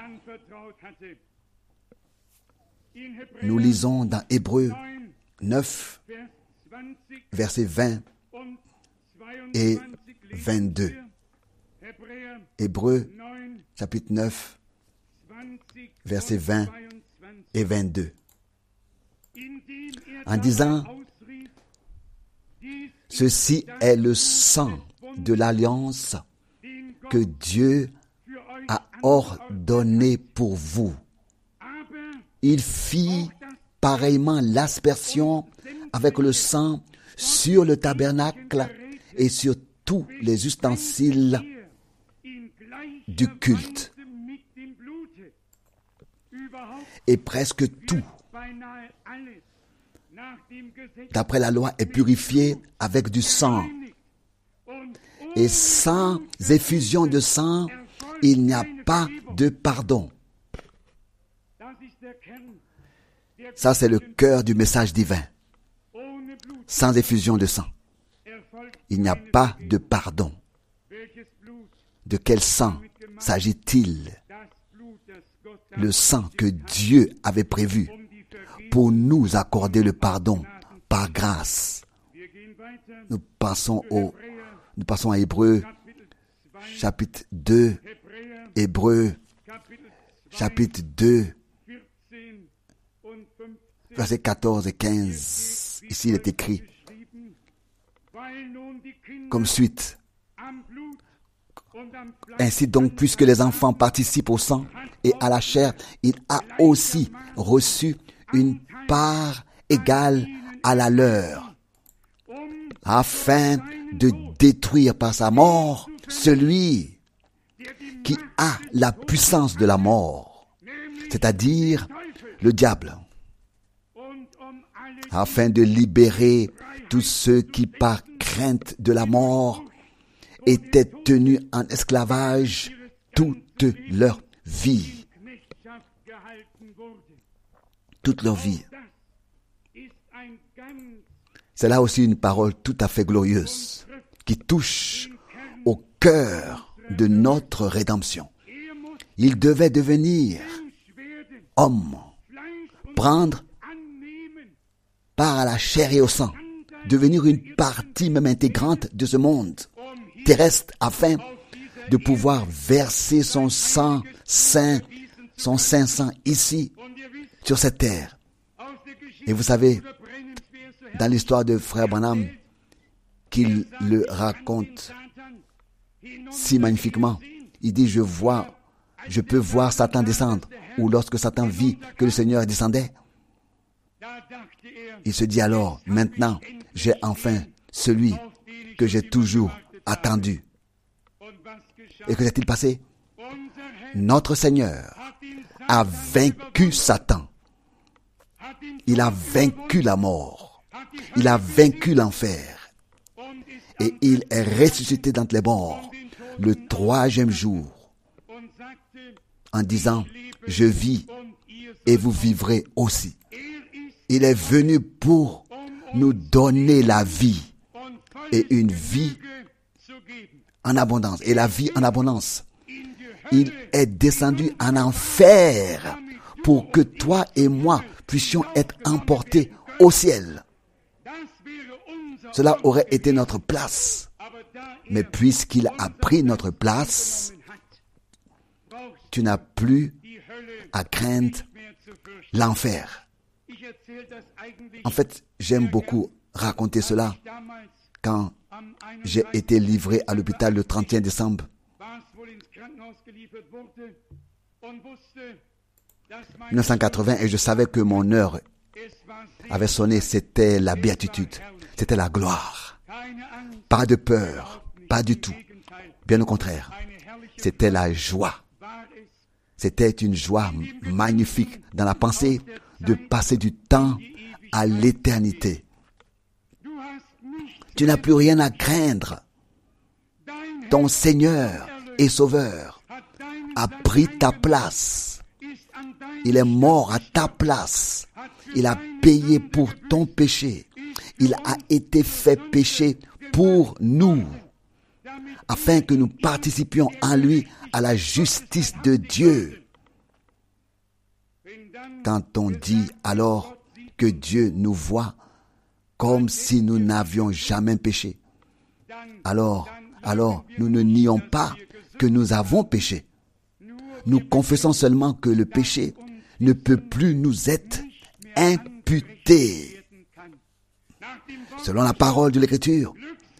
Nous lisons dans Hébreux neuf, versets vingt et vingt-deux. Hébreux, chapitre neuf, versets vingt et vingt-deux. En disant, ceci est le sang de l'alliance que Dieu a ordonné pour vous. Il fit pareillement l'aspersion avec le sang sur le tabernacle et sur tous les ustensiles du culte. Et presque tout, d'après la loi, est purifié avec du sang. Et sans effusion de sang, il n'y a pas de pardon. Ça, c'est le cœur du message divin. Sans effusion de sang, il n'y a pas de pardon. De quel sang s'agit-il? Le sang que Dieu avait prévu pour nous accorder le pardon par grâce. Nous passons au, nous passons à Hébreux, chapitre deux, Hébreux, chapitre deux, versets quatorze et quinze. Ici, il est écrit comme suite. Ainsi donc, puisque les enfants participent au sang et à la chair, il a aussi reçu une part égale à la leur, afin de détruire par sa mort celui qui a la puissance de la mort, c'est-à-dire le diable, afin de libérer tous ceux qui, par crainte de la mort, étaient tenus en esclavage toute leur vie. Toute leur vie. C'est là aussi une parole tout à fait glorieuse qui touche au cœur de notre rédemption. Il devait devenir homme, prendre part à la chair et au sang, devenir une partie même intégrante de ce monde terrestre afin de pouvoir verser son sang saint, son saint sang ici, sur cette terre. Et vous savez, dans l'histoire de Frère Branham, qu'il le raconte si magnifiquement, il dit, je vois, je peux voir Satan descendre. Ou lorsque Satan vit que le Seigneur descendait, il se dit alors, maintenant, j'ai enfin celui que j'ai toujours attendu. Et que s'est-il passé? Notre Seigneur a vaincu Satan. Il a vaincu la mort. Il a vaincu l'enfer. Et il est ressuscité d'entre les morts le troisième jour en disant, je vis et vous vivrez aussi. Il est venu pour nous donner la vie et une vie en abondance. Et la vie en abondance. Il est descendu en enfer pour que toi et moi puissions être emportés au ciel. Cela aurait été notre place. Mais puisqu'il a pris notre place, tu n'as plus à craindre l'enfer. En fait, j'aime beaucoup raconter cela quand j'ai été livré à l'hôpital le trente et un décembre. mille neuf cent quatre-vingts et je savais que mon heure avait sonné, c'était la béatitude, c'était la gloire. Pas de peur, pas du tout. Bien au contraire, c'était la joie. C'était une joie magnifique dans la pensée de passer du temps à l'éternité. Tu n'as plus rien à craindre. Ton Seigneur et Sauveur a pris ta place. Il est mort à ta place. Il a payé pour ton péché. Il a été fait péché pour nous, afin que nous participions en lui à la justice de Dieu. Quand on dit alors que Dieu nous voit comme si nous n'avions jamais péché, alors, alors nous ne nions pas que nous avons péché. Nous confessons seulement que le péché ne peut plus nous être imputé. Selon la parole de l'Écriture,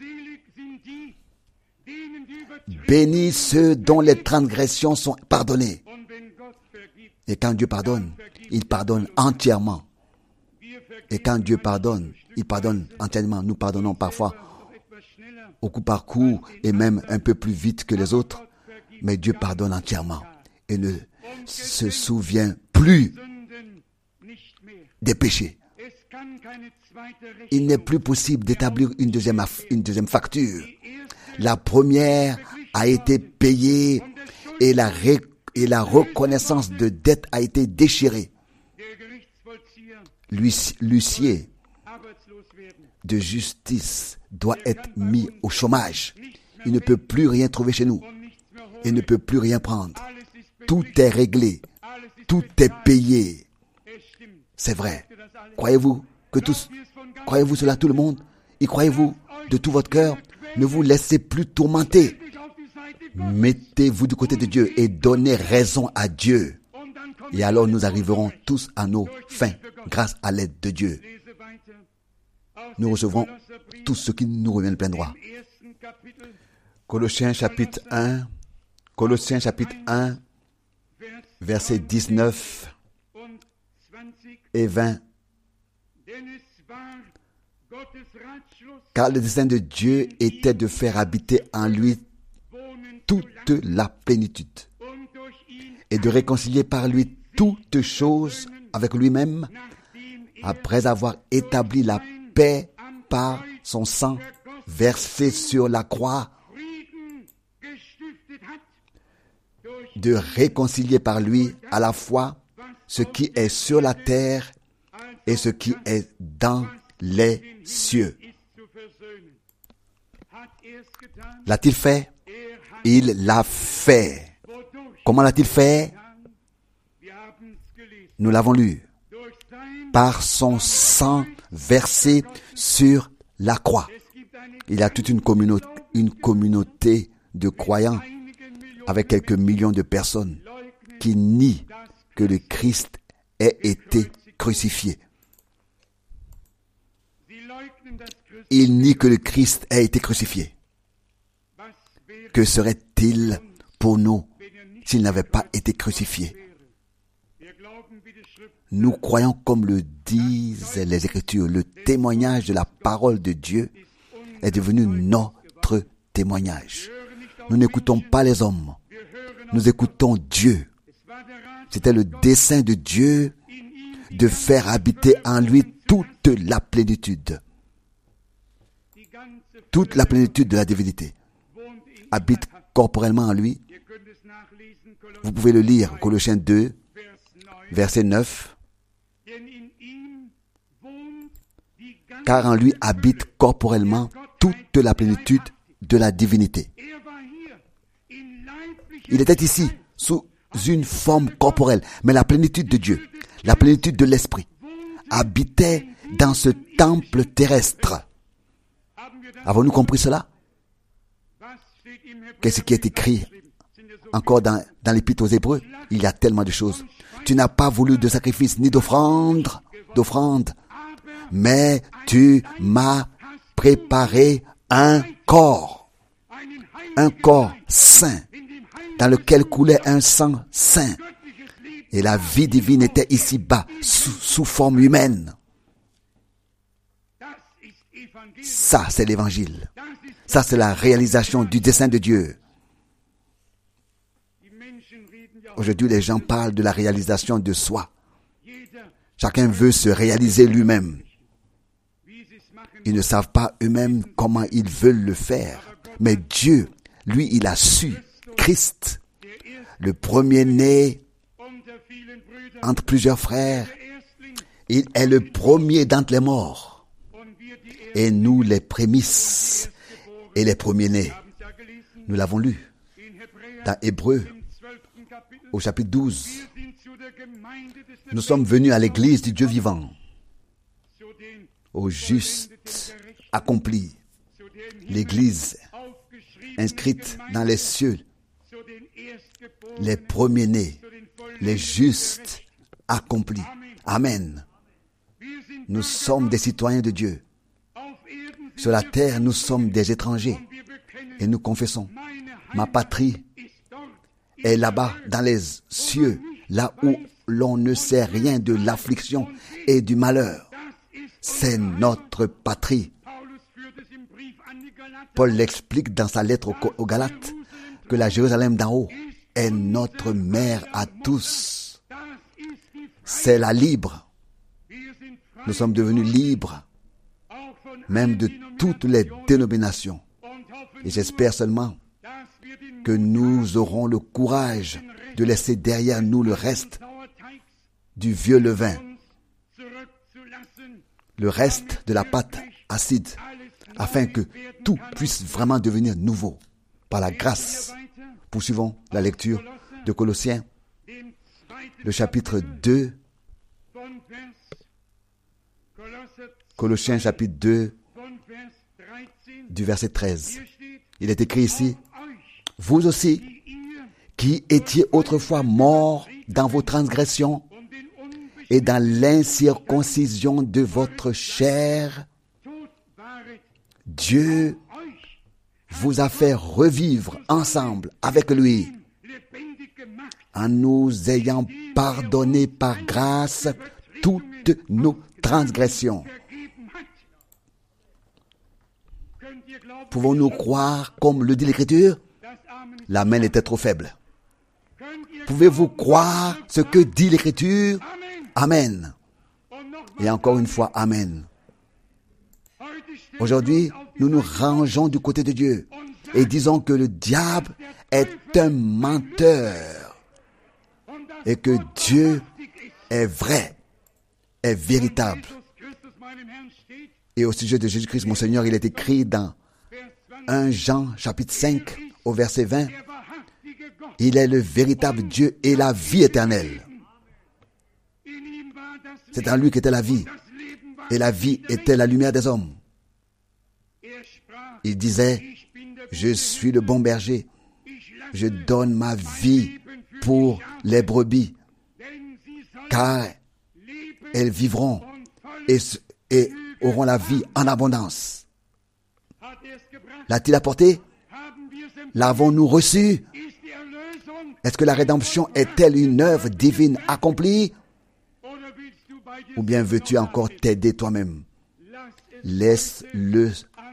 bénis ceux dont les transgressions sont pardonnées. Et quand Dieu pardonne, il pardonne entièrement. Et quand Dieu pardonne, il pardonne entièrement. Nous pardonnons parfois au coup par coup et même un peu plus vite que les autres. Mais Dieu pardonne entièrement et ne se souvient plus des péchés. Il n'est plus possible d'établir une deuxième, une deuxième facture. La première a été payée et la, ré, et la reconnaissance de dette a été déchirée. L'huissier de justice doit être mis au chômage. Il ne peut plus rien trouver chez nous. Il ne peut plus rien prendre. Tout est réglé. Tout est payé. C'est vrai. Croyez-vous que tous, croyez-vous cela tout le monde? Y croyez-vous de tout votre cœur? Ne vous laissez plus tourmenter. Mettez-vous du côté de Dieu et donnez raison à Dieu. Et alors nous arriverons tous à nos fins grâce à l'aide de Dieu. Nous recevrons tout ce qui nous revient de plein droit. Colossiens chapitre un, Colossiens chapitre un, versets dix-neuf et vingt. Car le dessein de Dieu était de faire habiter en lui toute la plénitude et de réconcilier par lui toutes choses avec lui-même, après avoir établi la paix par son sang versé sur la croix, de réconcilier par lui à la fois ce qui est sur la terre et ce qui est dans les cieux. L'a-t-il fait? Il l'a fait. Comment l'a-t-il fait? Nous l'avons lu. Par son sang versé sur la croix. Il y a toute une communauté, une communauté de croyants avec quelques millions de personnes qui nient que le Christ ait été crucifié. Ils nient que le Christ ait été crucifié. Que serait-il pour nous s'il n'avait pas été crucifié. Nous croyons, comme le disent les Écritures, le témoignage de la parole de Dieu est devenu notre témoignage. Nous n'écoutons pas les hommes, nous écoutons Dieu. C'était le dessein de Dieu de faire habiter en lui toute la plénitude. Toute la plénitude de la divinité habite corporellement en lui. Vous pouvez le lire, Colossiens deux, verset neuf. Car en lui habite corporellement toute la plénitude de la divinité. Il était ici, sous une forme corporelle, mais la plénitude de Dieu, la plénitude de l'Esprit, habitait dans ce temple terrestre. Avons-nous compris cela? Qu'est-ce qui est écrit encore dans, dans l'Épître aux Hébreux? Il y a tellement de choses. Tu n'as pas voulu de sacrifice ni d'offrande, d'offrande, mais tu m'as préparé un corps, un corps saint, dans lequel coulait un sang saint. Et la vie divine était ici-bas, sous, sous forme humaine. Ça, c'est l'évangile. Ça, c'est la réalisation du dessein de Dieu. Aujourd'hui, les gens parlent de la réalisation de soi. Chacun veut se réaliser lui-même. Ils ne savent pas eux-mêmes comment ils veulent le faire. Mais Dieu, lui, il a su. Christ, le premier-né entre plusieurs frères, il est le premier d'entre les morts. Et nous, les prémices et les premiers-nés. Nous l'avons lu dans Hébreux, au chapitre douze. Nous sommes venus à l'église du Dieu vivant, au juste accompli, l'église inscrite dans les cieux, les premiers-nés, les justes accomplis. Amen. Nous sommes des citoyens de Dieu. Sur la terre, nous sommes des étrangers. Et nous confessons, ma patrie est là-bas, dans les cieux, là où l'on ne sait rien de l'affliction et du malheur. C'est notre patrie. Paul l'explique dans sa lettre aux Galates, que la Jérusalem d'en haut est notre mère à tous. C'est la libre. Nous sommes devenus libres, même de toutes les dénominations. Et j'espère seulement que nous aurons le courage de laisser derrière nous le reste du vieux levain, le reste de la pâte acide, afin que tout puisse vraiment devenir nouveau par la grâce. Poursuivons la lecture de Colossiens, le chapitre deux, Colossiens chapitre deux, du verset treize. Il est écrit ici, « Vous aussi, qui étiez autrefois morts dans vos transgressions et dans l'incirconcision de votre chair, Dieu vous a fait revivre ensemble avec lui, en nous ayant pardonné par grâce toutes nos transgressions. » Pouvons-nous croire, comme le dit l'Écriture? L'amen était trop faible. Pouvez-vous croire ce que dit l'Écriture? Amen. Et encore une fois, Amen. Aujourd'hui, nous nous rangeons du côté de Dieu et disons que le diable est un menteur et que Dieu est vrai, est véritable. Et au sujet de Jésus-Christ, mon Seigneur, il est écrit dans premier Jean, chapitre cinq, au verset vingt, « Il est le véritable Dieu et la vie éternelle. » C'est en lui qu'était la vie, et la vie était la lumière des hommes. Il disait, « Je suis le bon berger, je donne ma vie pour les brebis, car elles vivront et, et auront la vie en abondance. » L'a-t-il apporté? L'avons-nous reçu? Est-ce que la rédemption est-elle une œuvre divine accomplie? Ou bien veux-tu encore t'aider toi-même? Laisse-le.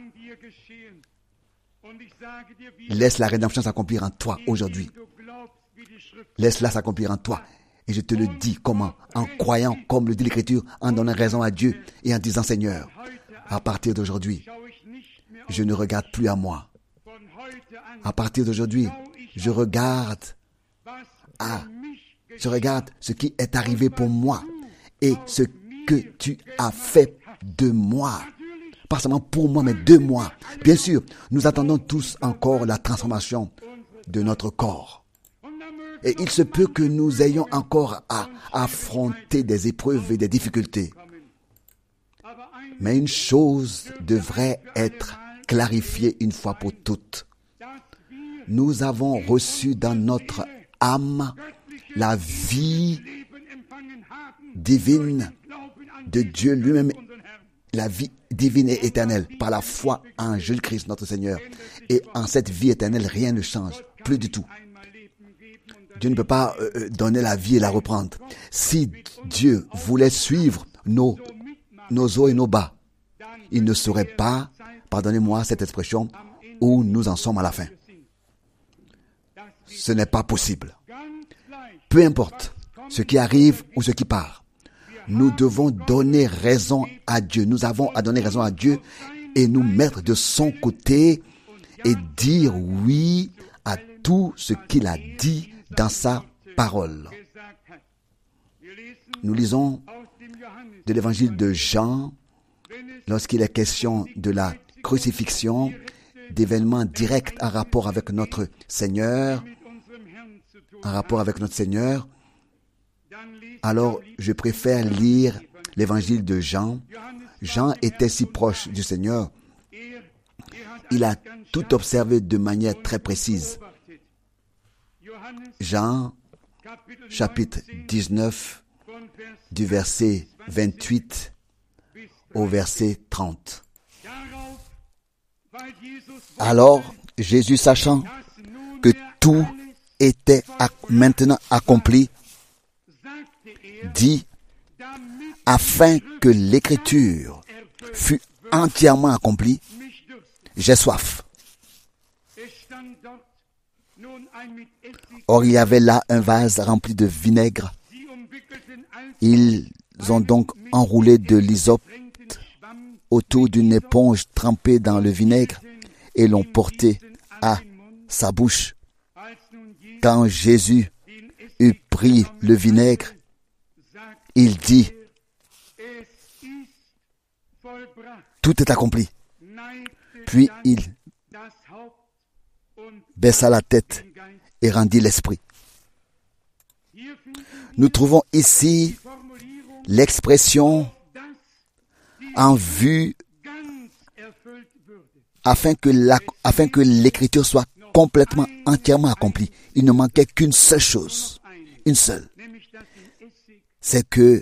Laisse la rédemption s'accomplir en toi aujourd'hui. Laisse-la s'accomplir en toi. Et je te le dis comment? En croyant, comme le dit l'Écriture, en donnant raison à Dieu et en disant: Seigneur, à partir d'aujourd'hui, je ne regarde plus à moi. À partir d'aujourd'hui, je regarde à, je regarde ce qui est arrivé pour moi et ce que tu as fait de moi. Pas seulement pour moi, mais de moi. Bien sûr, nous attendons tous encore la transformation de notre corps. Et il se peut que nous ayons encore à affronter des épreuves et des difficultés. Mais une chose devrait être clarifiée une fois pour toutes. Nous avons reçu dans notre âme la vie divine de Dieu lui-même, la vie divine et éternelle, par la foi en Jésus-Christ notre Seigneur. Et en cette vie éternelle, rien ne change, plus du tout. Dieu ne peut pas euh, donner la vie et la reprendre. Si Dieu voulait suivre nos, nos hauts et nos bas, il ne saurait pas, pardonnez-moi cette expression, où nous en sommes à la fin. Ce n'est pas possible. Peu importe ce qui arrive ou ce qui part, nous devons donner raison à Dieu. Nous avons à donner raison à Dieu et nous mettre de son côté et dire oui à tout ce qu'il a dit dans sa parole. Nous lisons de l'évangile de Jean, lorsqu'il est question de la crucifixion, d'événements directs en rapport avec notre Seigneur, en rapport avec notre Seigneur, alors je préfère lire l'évangile de Jean. Jean était si proche du Seigneur. Il a tout observé de manière très précise. Jean, chapitre dix-neuf, du verset vingt-huit au verset trente. Alors, Jésus, sachant que tout était maintenant accompli, dit, afin que l'écriture fût entièrement accomplie, j'ai soif. Or, il y avait là un vase rempli de vinaigre. Ils ont donc enroulé de l'hysope autour d'une éponge trempée dans le vinaigre et l'ont porté à sa bouche. Quand Jésus eut pris le vinaigre, il dit, tout est accompli. Puis il baissa la tête et rendit l'esprit. Nous trouvons ici l'expression en vue afin que, la, afin que l'écriture soit complètement, entièrement accomplie. Il ne manquait qu'une seule chose, une seule. C'est que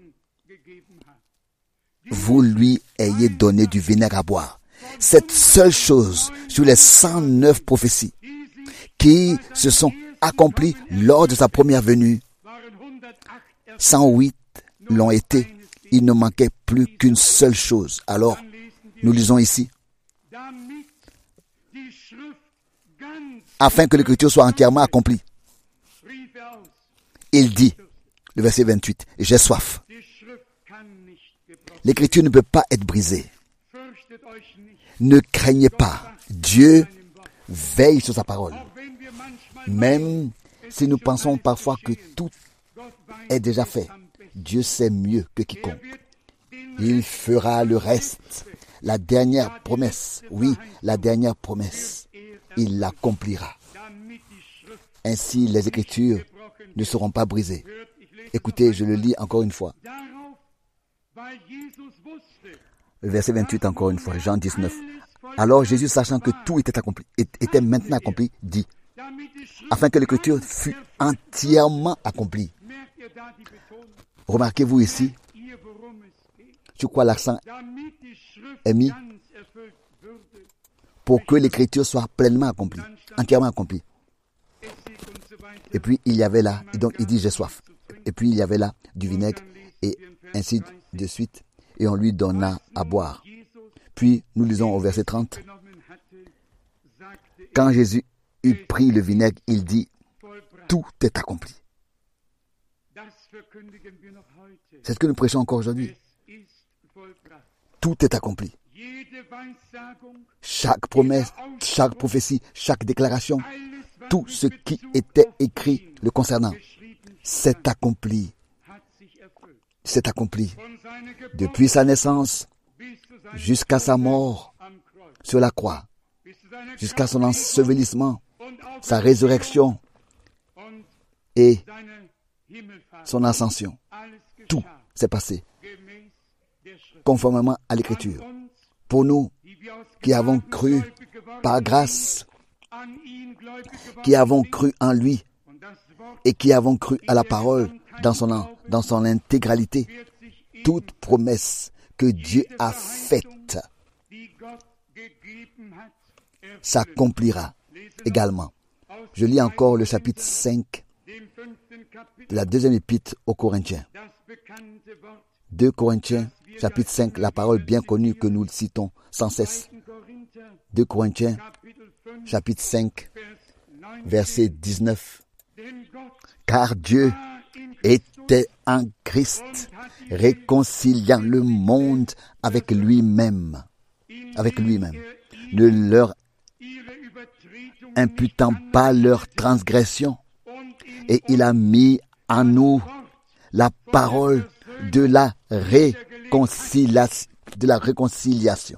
vous lui ayez donné du vinaigre à boire. Cette seule chose sur les cent neuf prophéties qui se sont accomplies lors de sa première venue, cent huit l'ont été. Il ne manquait plus qu'une seule chose. Alors, nous lisons ici, afin que l'écriture soit entièrement accomplie. Il dit, le verset vingt-huit, j'ai soif. L'écriture ne peut pas être brisée. Ne craignez pas. Dieu veille sur sa parole. Même si nous pensons parfois que tout est déjà fait, Dieu sait mieux que quiconque. Il fera le reste. La dernière promesse, oui, la dernière promesse, il l'accomplira. Ainsi, les Écritures ne seront pas brisées. Écoutez, je le lis encore une fois. Le verset vingt-huit encore une fois, Jean dix-neuf. Alors Jésus, sachant que tout était accompli, était maintenant accompli, dit, afin que l'écriture fût entièrement accomplie. Remarquez-vous ici, sur quoi l'accent est mis, pour que l'écriture soit pleinement accomplie, entièrement accomplie. Et puis il y avait là, et donc il dit j'ai soif. Et puis il y avait là du vinaigre et ainsi de suite. Et on lui donna à boire. Puis nous lisons au verset trente. Quand Jésus eut pris le vinaigre, il dit tout est accompli. C'est ce que nous prêchons encore aujourd'hui. Tout est accompli. Chaque promesse, chaque prophétie, chaque déclaration, tout ce qui était écrit le concernant, c'est accompli. C'est accompli. Depuis sa naissance jusqu'à sa mort sur la croix, jusqu'à son ensevelissement, sa résurrection et son ascension. Tout s'est passé conformément à l'Écriture. Pour nous qui avons cru par grâce, qui avons cru en lui et qui avons cru à la parole dans son, dans son intégralité, toute promesse que Dieu a faite s'accomplira également. Je lis encore le chapitre cinq de la deuxième épître aux Corinthiens. deux Corinthiens, chapitre cinq, la parole bien connue que nous citons sans cesse. deux Corinthiens, chapitre cinq, verset dix-neuf. Car Dieu était en Christ, réconciliant le monde avec lui-même, avec lui-même, ne leur imputant pas leur transgression, et il a mis en nous la parole de la réconciliation, de la réconciliation.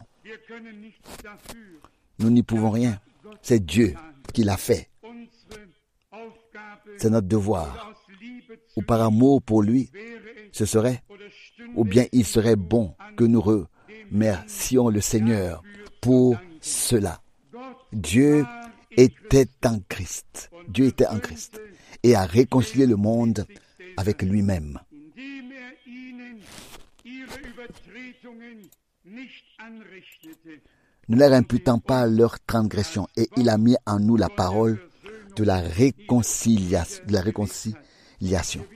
Nous n'y pouvons rien. C'est Dieu qui l'a fait. C'est notre devoir. Ou par amour pour lui, ce serait, ou bien il serait bon que nous remercions le Seigneur pour cela. Dieu était en Christ. Dieu était en Christ et a réconcilié le monde avec lui-même. Ne leur imputant pas leur transgression, et il a mis en nous la parole de la réconciliation. De la réconciliation.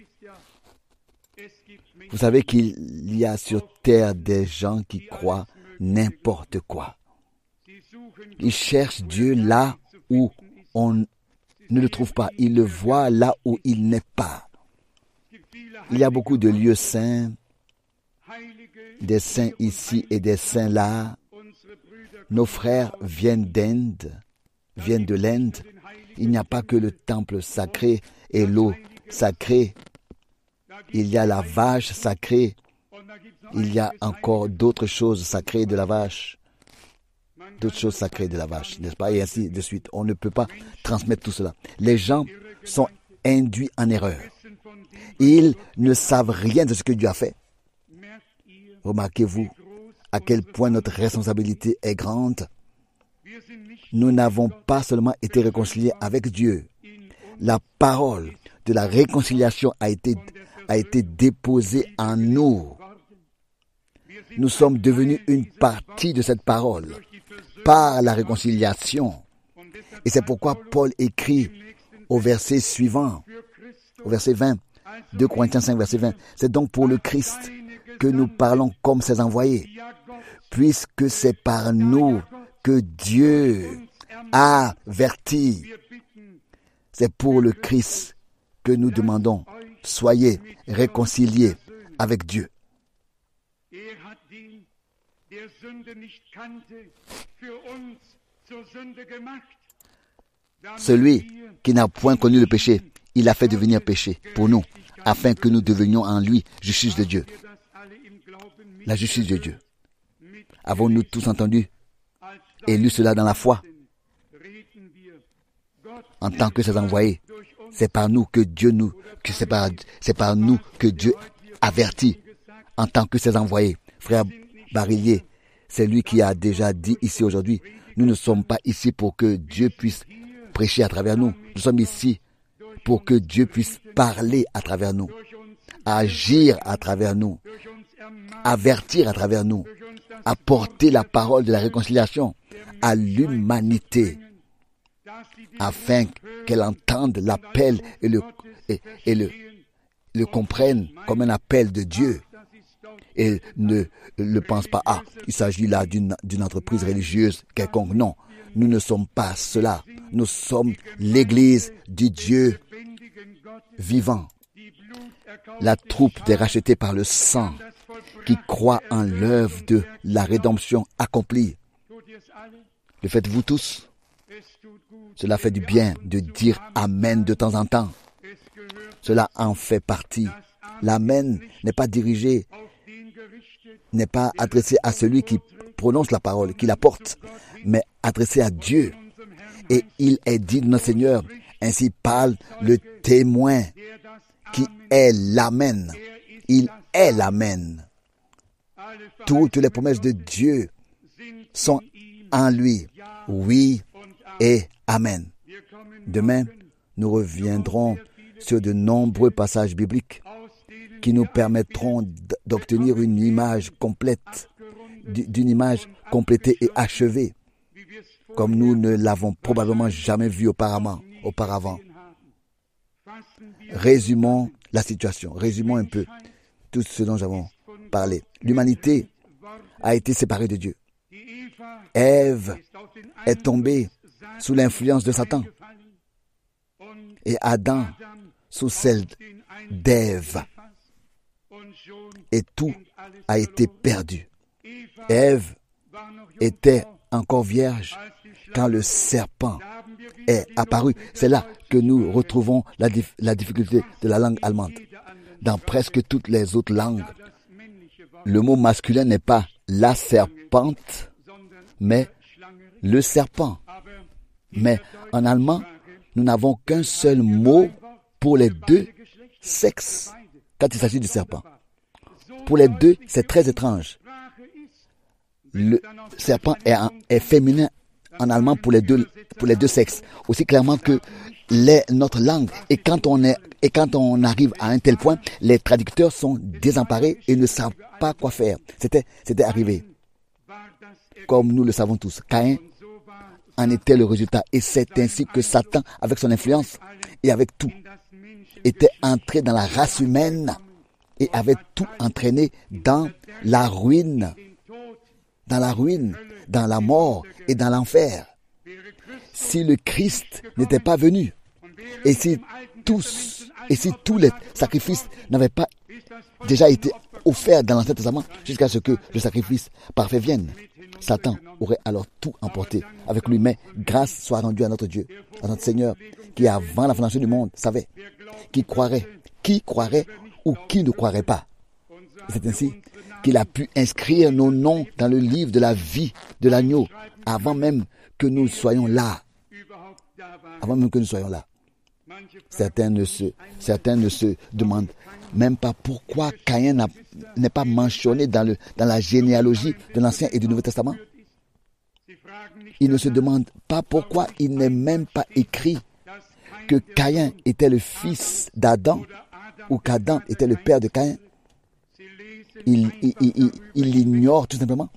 Vous savez qu'il y a sur terre des gens qui croient n'importe quoi. Ils cherchent Dieu là où on ne le trouve pas. Ils le voient là où il n'est pas. Il y a beaucoup de lieux saints, des saints ici et des saints là. Nos frères viennent d'Inde, viennent de l'Inde. Il n'y a pas que le temple sacré et l'eau sacrée. Il y a la vache sacrée. Il y a encore d'autres choses sacrées de la vache. D'autres choses sacrées de la vache, n'est-ce pas? Et ainsi de suite. On ne peut pas transmettre tout cela. Les gens sont induits en erreur. Ils ne savent rien de ce que Dieu a fait. Remarquez-vous à quel point notre responsabilité est grande. Nous n'avons pas seulement été réconciliés avec Dieu. La parole de la réconciliation a été, a été déposée en nous. Nous sommes devenus une partie de cette parole par la réconciliation. Et c'est pourquoi Paul écrit au verset suivant, au verset vingt, deux Corinthiens cinq, verset vingt. C'est donc pour le Christ que nous parlons comme ses envoyés, puisque c'est par nous que Dieu a averti. C'est pour le Christ que nous demandons, soyez réconciliés avec Dieu. Celui qui n'a point connu le péché, il a fait devenir péché pour nous, afin que nous devenions en lui justice de Dieu. La justice de Dieu. Avons-nous tous entendu et lu cela dans la foi? En tant que ses envoyés, c'est par nous que Dieu nous, que c'est par, c'est par nous que Dieu avertit. En tant que ses envoyés, frère Barillier, c'est lui qui a déjà dit ici aujourd'hui, nous ne sommes pas ici pour que Dieu puisse prêcher à travers nous. Nous sommes ici pour que Dieu puisse parler à travers nous, agir à travers nous, avertir à travers nous, apporter la parole de la réconciliation à l'humanité. afin qu'elle entende l'appel et le, et, et le, le comprenne comme un appel de Dieu. Et ne le pense pas, ah, il s'agit là d'une, d'une entreprise religieuse quelconque. Non, nous ne sommes pas cela. Nous sommes l'Église du Dieu vivant. La troupe des rachetés par le sang, qui croit en l'œuvre de la rédemption accomplie. Le faites-vous tous? Cela fait du bien de dire Amen de temps en temps. Cela en fait partie. L'Amen n'est pas dirigé, n'est pas adressé à celui qui prononce la parole, qui la porte, mais adressé à Dieu. Et il est dit de notre Seigneur, ainsi parle le témoin qui est l'Amen. Il est l'Amen. Toutes les promesses de Dieu sont en lui. Oui et Amen. Demain, nous reviendrons sur de nombreux passages bibliques qui nous permettront d'obtenir une image complète, d'une image complétée et achevée, comme nous ne l'avons probablement jamais vu auparavant. auparavant. Résumons la situation, résumons un peu tout ce dont nous avons parlé. L'humanité a été séparée de Dieu. Ève est tombée sous l'influence de Satan et Adam sous celle d'Ève. Et tout a été perdu. Ève était encore vierge quand le serpent est apparu. C'est là que nous retrouvons la, dif- la difficulté de la langue allemande. Dans presque toutes les autres langues, le mot masculin n'est pas la serpente, mais le serpent. Mais en allemand, nous n'avons qu'un seul mot pour les deux sexes quand il s'agit du serpent. Pour les deux, c'est très étrange. Le serpent est, en, est féminin en allemand pour les deux, pour les deux sexes, aussi clairement que les, notre langue. Et quand on est, et quand on arrive à un tel point, les traducteurs sont désemparés et ne savent pas quoi faire. C'était, c'était arrivé. Comme nous le savons tous, Caïn en était le résultat. Et c'est ainsi que Satan, avec son influence et avec tout, était entré dans la race humaine et avait tout entraîné dans la ruine, dans la ruine, dans la mort et dans l'enfer. Si le Christ n'était pas venu, et si tous, et si tous les sacrifices n'avaient pas déjà été offerts dans l'Ancien Testament, jusqu'à ce que le sacrifice parfait vienne, Satan aurait alors tout emporté avec lui. Mais grâce soit rendue à notre Dieu, à notre Seigneur, qui avant la fondation du monde savait qui croirait, qui croirait ou qui ne croirait pas. Et c'est ainsi qu'il a pu inscrire nos noms dans le livre de la vie de l'agneau avant même que nous soyons là. Avant même que nous soyons là. Certains ne se, certains ne se demandent même pas pourquoi Caïn n'a, n'est pas mentionné dans, le, dans la généalogie de l'Ancien et du Nouveau Testament. Ils ne se demandent pas pourquoi il n'est même pas écrit que Caïn était le fils d'Adam ou qu'Adam était le père de Caïn. Ils il, il, il, il l'ignorent tout simplement.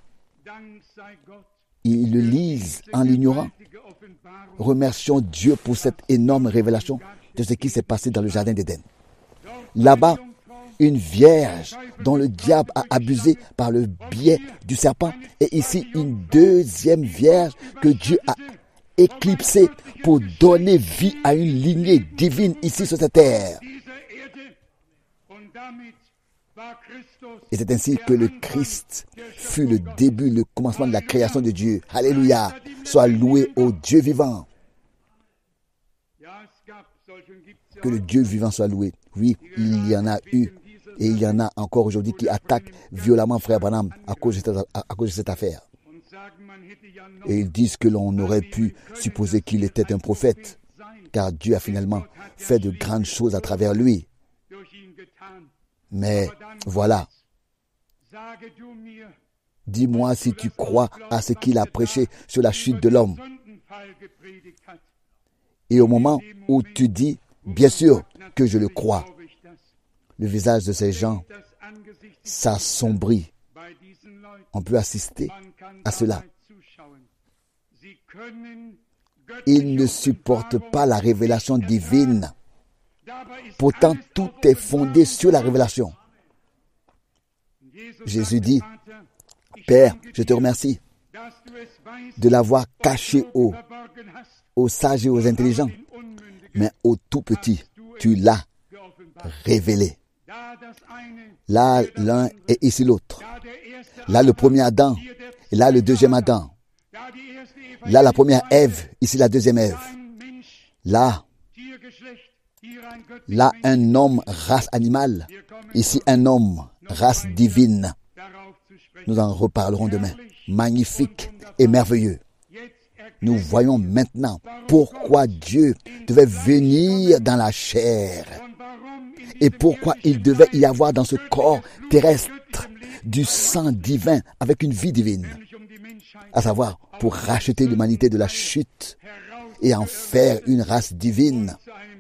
Ils le lisent en l'ignorant. Remercions Dieu pour cette énorme révélation de ce qui s'est passé dans le jardin d'Éden. Là-bas, une vierge dont le diable a abusé par le biais du serpent, et ici une deuxième vierge que Dieu a éclipsée pour donner vie à une lignée divine ici sur cette terre. Et c'est ainsi que le Christ fut le début, le commencement de la création de Dieu. Alléluia! Sois loué au Dieu vivant. Que le Dieu vivant soit loué. Oui, il y en a eu et il y en a encore aujourd'hui qui attaquent violemment Frère Branham à cause de cette, à, à cause de cette affaire. Et ils disent que l'on aurait pu supposer qu'il était un prophète, car Dieu a finalement fait de grandes choses à travers lui. Mais voilà. Dis-moi si tu crois à ce qu'il a prêché sur la chute de l'homme. Et au moment où tu dis, bien sûr que je le crois, le visage de ces gens s'assombrit. On peut assister à cela. ils ne supportent pas la révélation divine. Pourtant, tout est fondé sur la révélation. Jésus dit, Père, je te remercie de l'avoir caché aux, aux sages et aux intelligents, mais aux tout petits, tu l'as révélé. Là, l'un et ici l'autre. Là, le premier Adam, et là, le deuxième Adam. Là, la première Ève, ici la deuxième Ève. Là, là, un homme, race animale. Ici, un homme, race divine. Nous en reparlerons demain. Magnifique et merveilleux. Nous voyons maintenant pourquoi Dieu devait venir dans la chair et pourquoi il devait y avoir dans ce corps terrestre du sang divin avec une vie divine, à savoir pour racheter l'humanité de la chute et en faire une race divine.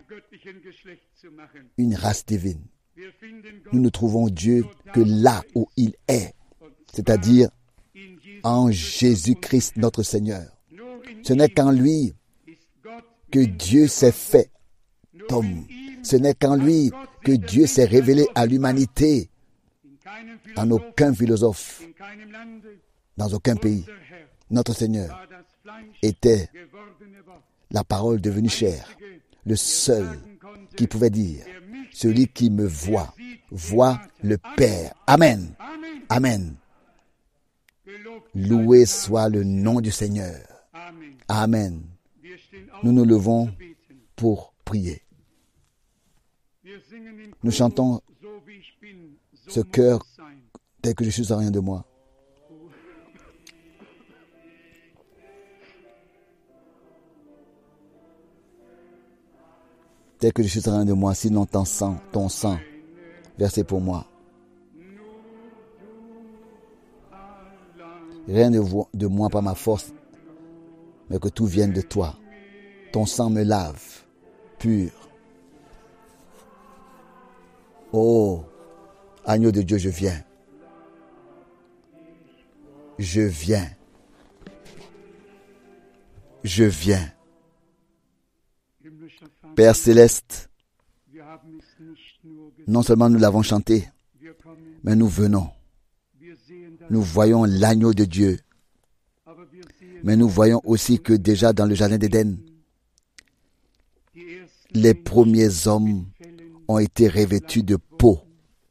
Une race divine. Nous ne trouvons Dieu que là où il est, c'est-à-dire en Jésus-Christ notre Seigneur. Ce n'est qu'en lui que Dieu s'est fait homme. Ce n'est qu'en lui que Dieu s'est révélé à l'humanité. En aucun philosophe, dans aucun pays, notre Seigneur était la parole devenue chair, le seul qui pouvait dire, celui qui me voit, voit le Père. Amen. Amen. Loué soit le nom du Seigneur. Amen. Nous nous levons pour prier. Nous chantons ce chœur tel que je suis sans rien de moi. Tel que je suis sans rien de moi, sinon ton sang, ton sang versé pour moi. Rien de, de moi par ma force, mais que tout vienne de toi. Ton sang me lave, pur. Oh, agneau de Dieu, je viens. Je viens. Je viens. Père céleste, non seulement nous l'avons chanté, mais nous venons. Nous voyons l'agneau de Dieu. Mais nous voyons aussi que déjà dans le jardin d'Éden, les premiers hommes ont été revêtus de peau.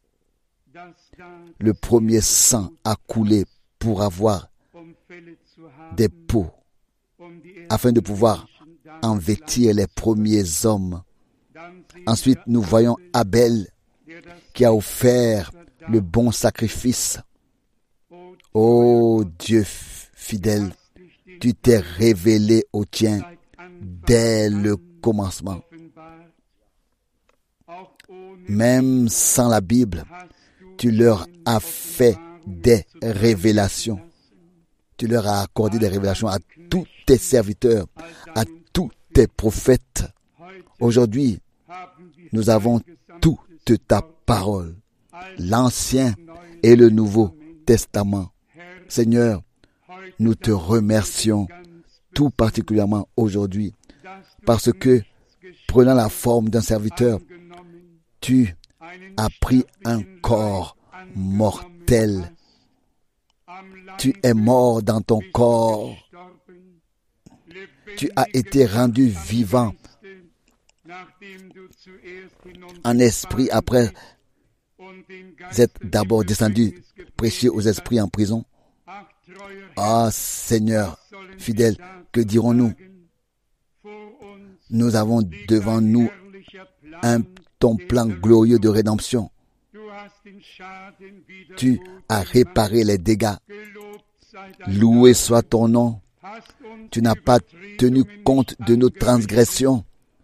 Le premier sang a coulé pour avoir des peaux, afin de pouvoir en vêtir les premiers hommes. Ensuite, nous voyons Abel qui a offert le bon sacrifice. Ô Dieu fidèle, tu t'es révélé aux tiens dès le commencement. Même sans la Bible, tu leur as fait des révélations. Tu leur as accordé des révélations à tous tes serviteurs, à tous tes prophètes. Aujourd'hui, nous avons toute ta parole, l'Ancien et le Nouveau Testament. Seigneur, nous te remercions tout particulièrement aujourd'hui parce que, prenant la forme d'un serviteur, tu as pris un corps mortel. Tu es mort dans ton corps. Tu as été rendu vivant en esprit après être d'abord descendu prêcher aux esprits en prison. Ah, Seigneur fidèle, que dirons-nous? Nous avons devant nous un ton plan glorieux de rédemption. Tu as réparé les dégâts. Loué soit ton nom. Tu n'as pas tenu compte de nos transgressions.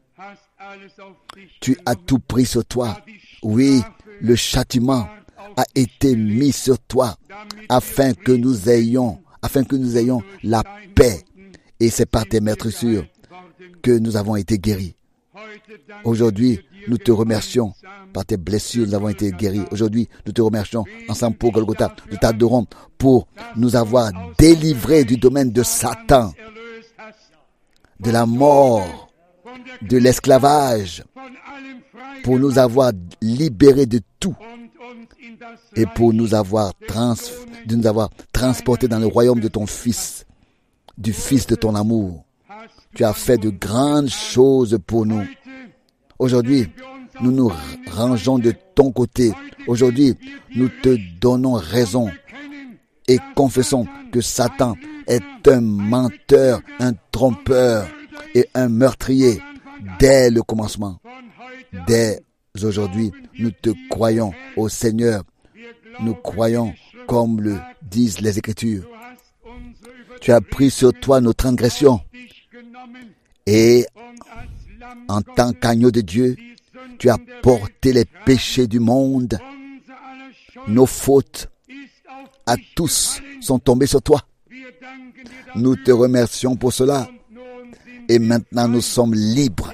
Tu as tout pris sur toi. Oui, le châtiment a été mis sur toi afin que nous ayons, afin que nous ayons la paix. Et c'est par tes meurtrissures que nous avons été guéris. Aujourd'hui, nous te remercions. Par tes blessures, nous avons été guéris. Aujourd'hui, nous te remercions ensemble pour Golgotha. Nous t'adorons pour nous avoir délivrés du domaine de Satan. de la mort, de l'esclavage, pour nous avoir libérés de tout et pour nous avoir, trans, de nous avoir transportés dans le royaume de ton Fils, du Fils de ton amour. Tu as fait de grandes choses pour nous. Aujourd'hui, nous nous rangeons de ton côté. Aujourd'hui, nous te donnons raison et confessons que Satan est un menteur, un trompeur et un meurtrier dès le commencement. Dès aujourd'hui, nous te croyons au Seigneur. Nous croyons comme le disent les Écritures. Tu as pris sur toi nos transgressions et en tant qu'agneau de Dieu, tu as porté les péchés du monde. Nos fautes à tous sont tombées sur toi. Nous te remercions pour cela. Et maintenant nous sommes libres.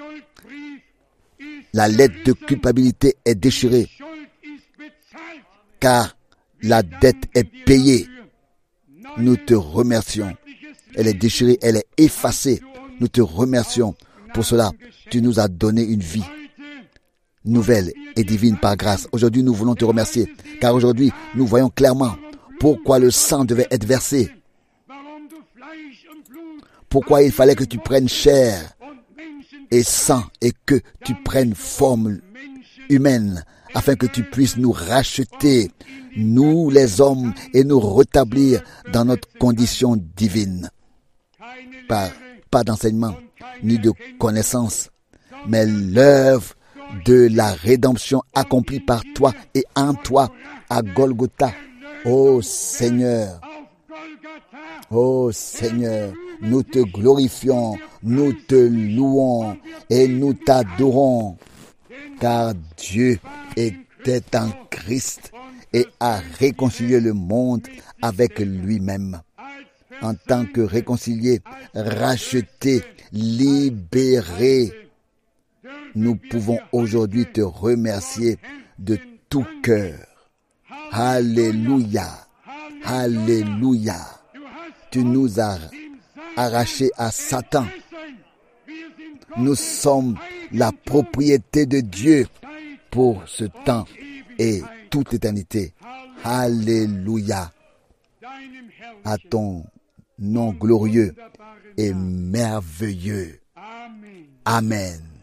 La lettre de culpabilité est déchirée, car la dette est payée. Nous te remercions. Elle est déchirée, elle est effacée. Nous te remercions pour cela. Tu nous as donné une vie nouvelle et divine par grâce. Aujourd'hui, nous voulons te remercier, car aujourd'hui, nous voyons clairement pourquoi le sang devait être versé. Pourquoi il fallait que tu prennes chair et sang et que tu prennes forme humaine afin que tu puisses nous racheter, nous les hommes, et nous rétablir dans notre condition divine. Pas, pas d'enseignement ni de connaissance, mais l'œuvre de la rédemption accomplie par toi et en toi à Golgotha. Ô Seigneur, ô Seigneur, nous te glorifions, nous te louons et nous t'adorons, car Dieu était en Christ et a réconcilié le monde avec lui-même. En tant que réconcilié, racheté, libéré, nous pouvons aujourd'hui te remercier de tout cœur. Alléluia, alléluia. Tu nous as arrachés à Satan. Nous sommes la propriété de Dieu pour ce temps et toute éternité. Alléluia. À ton nom glorieux et merveilleux. Amen.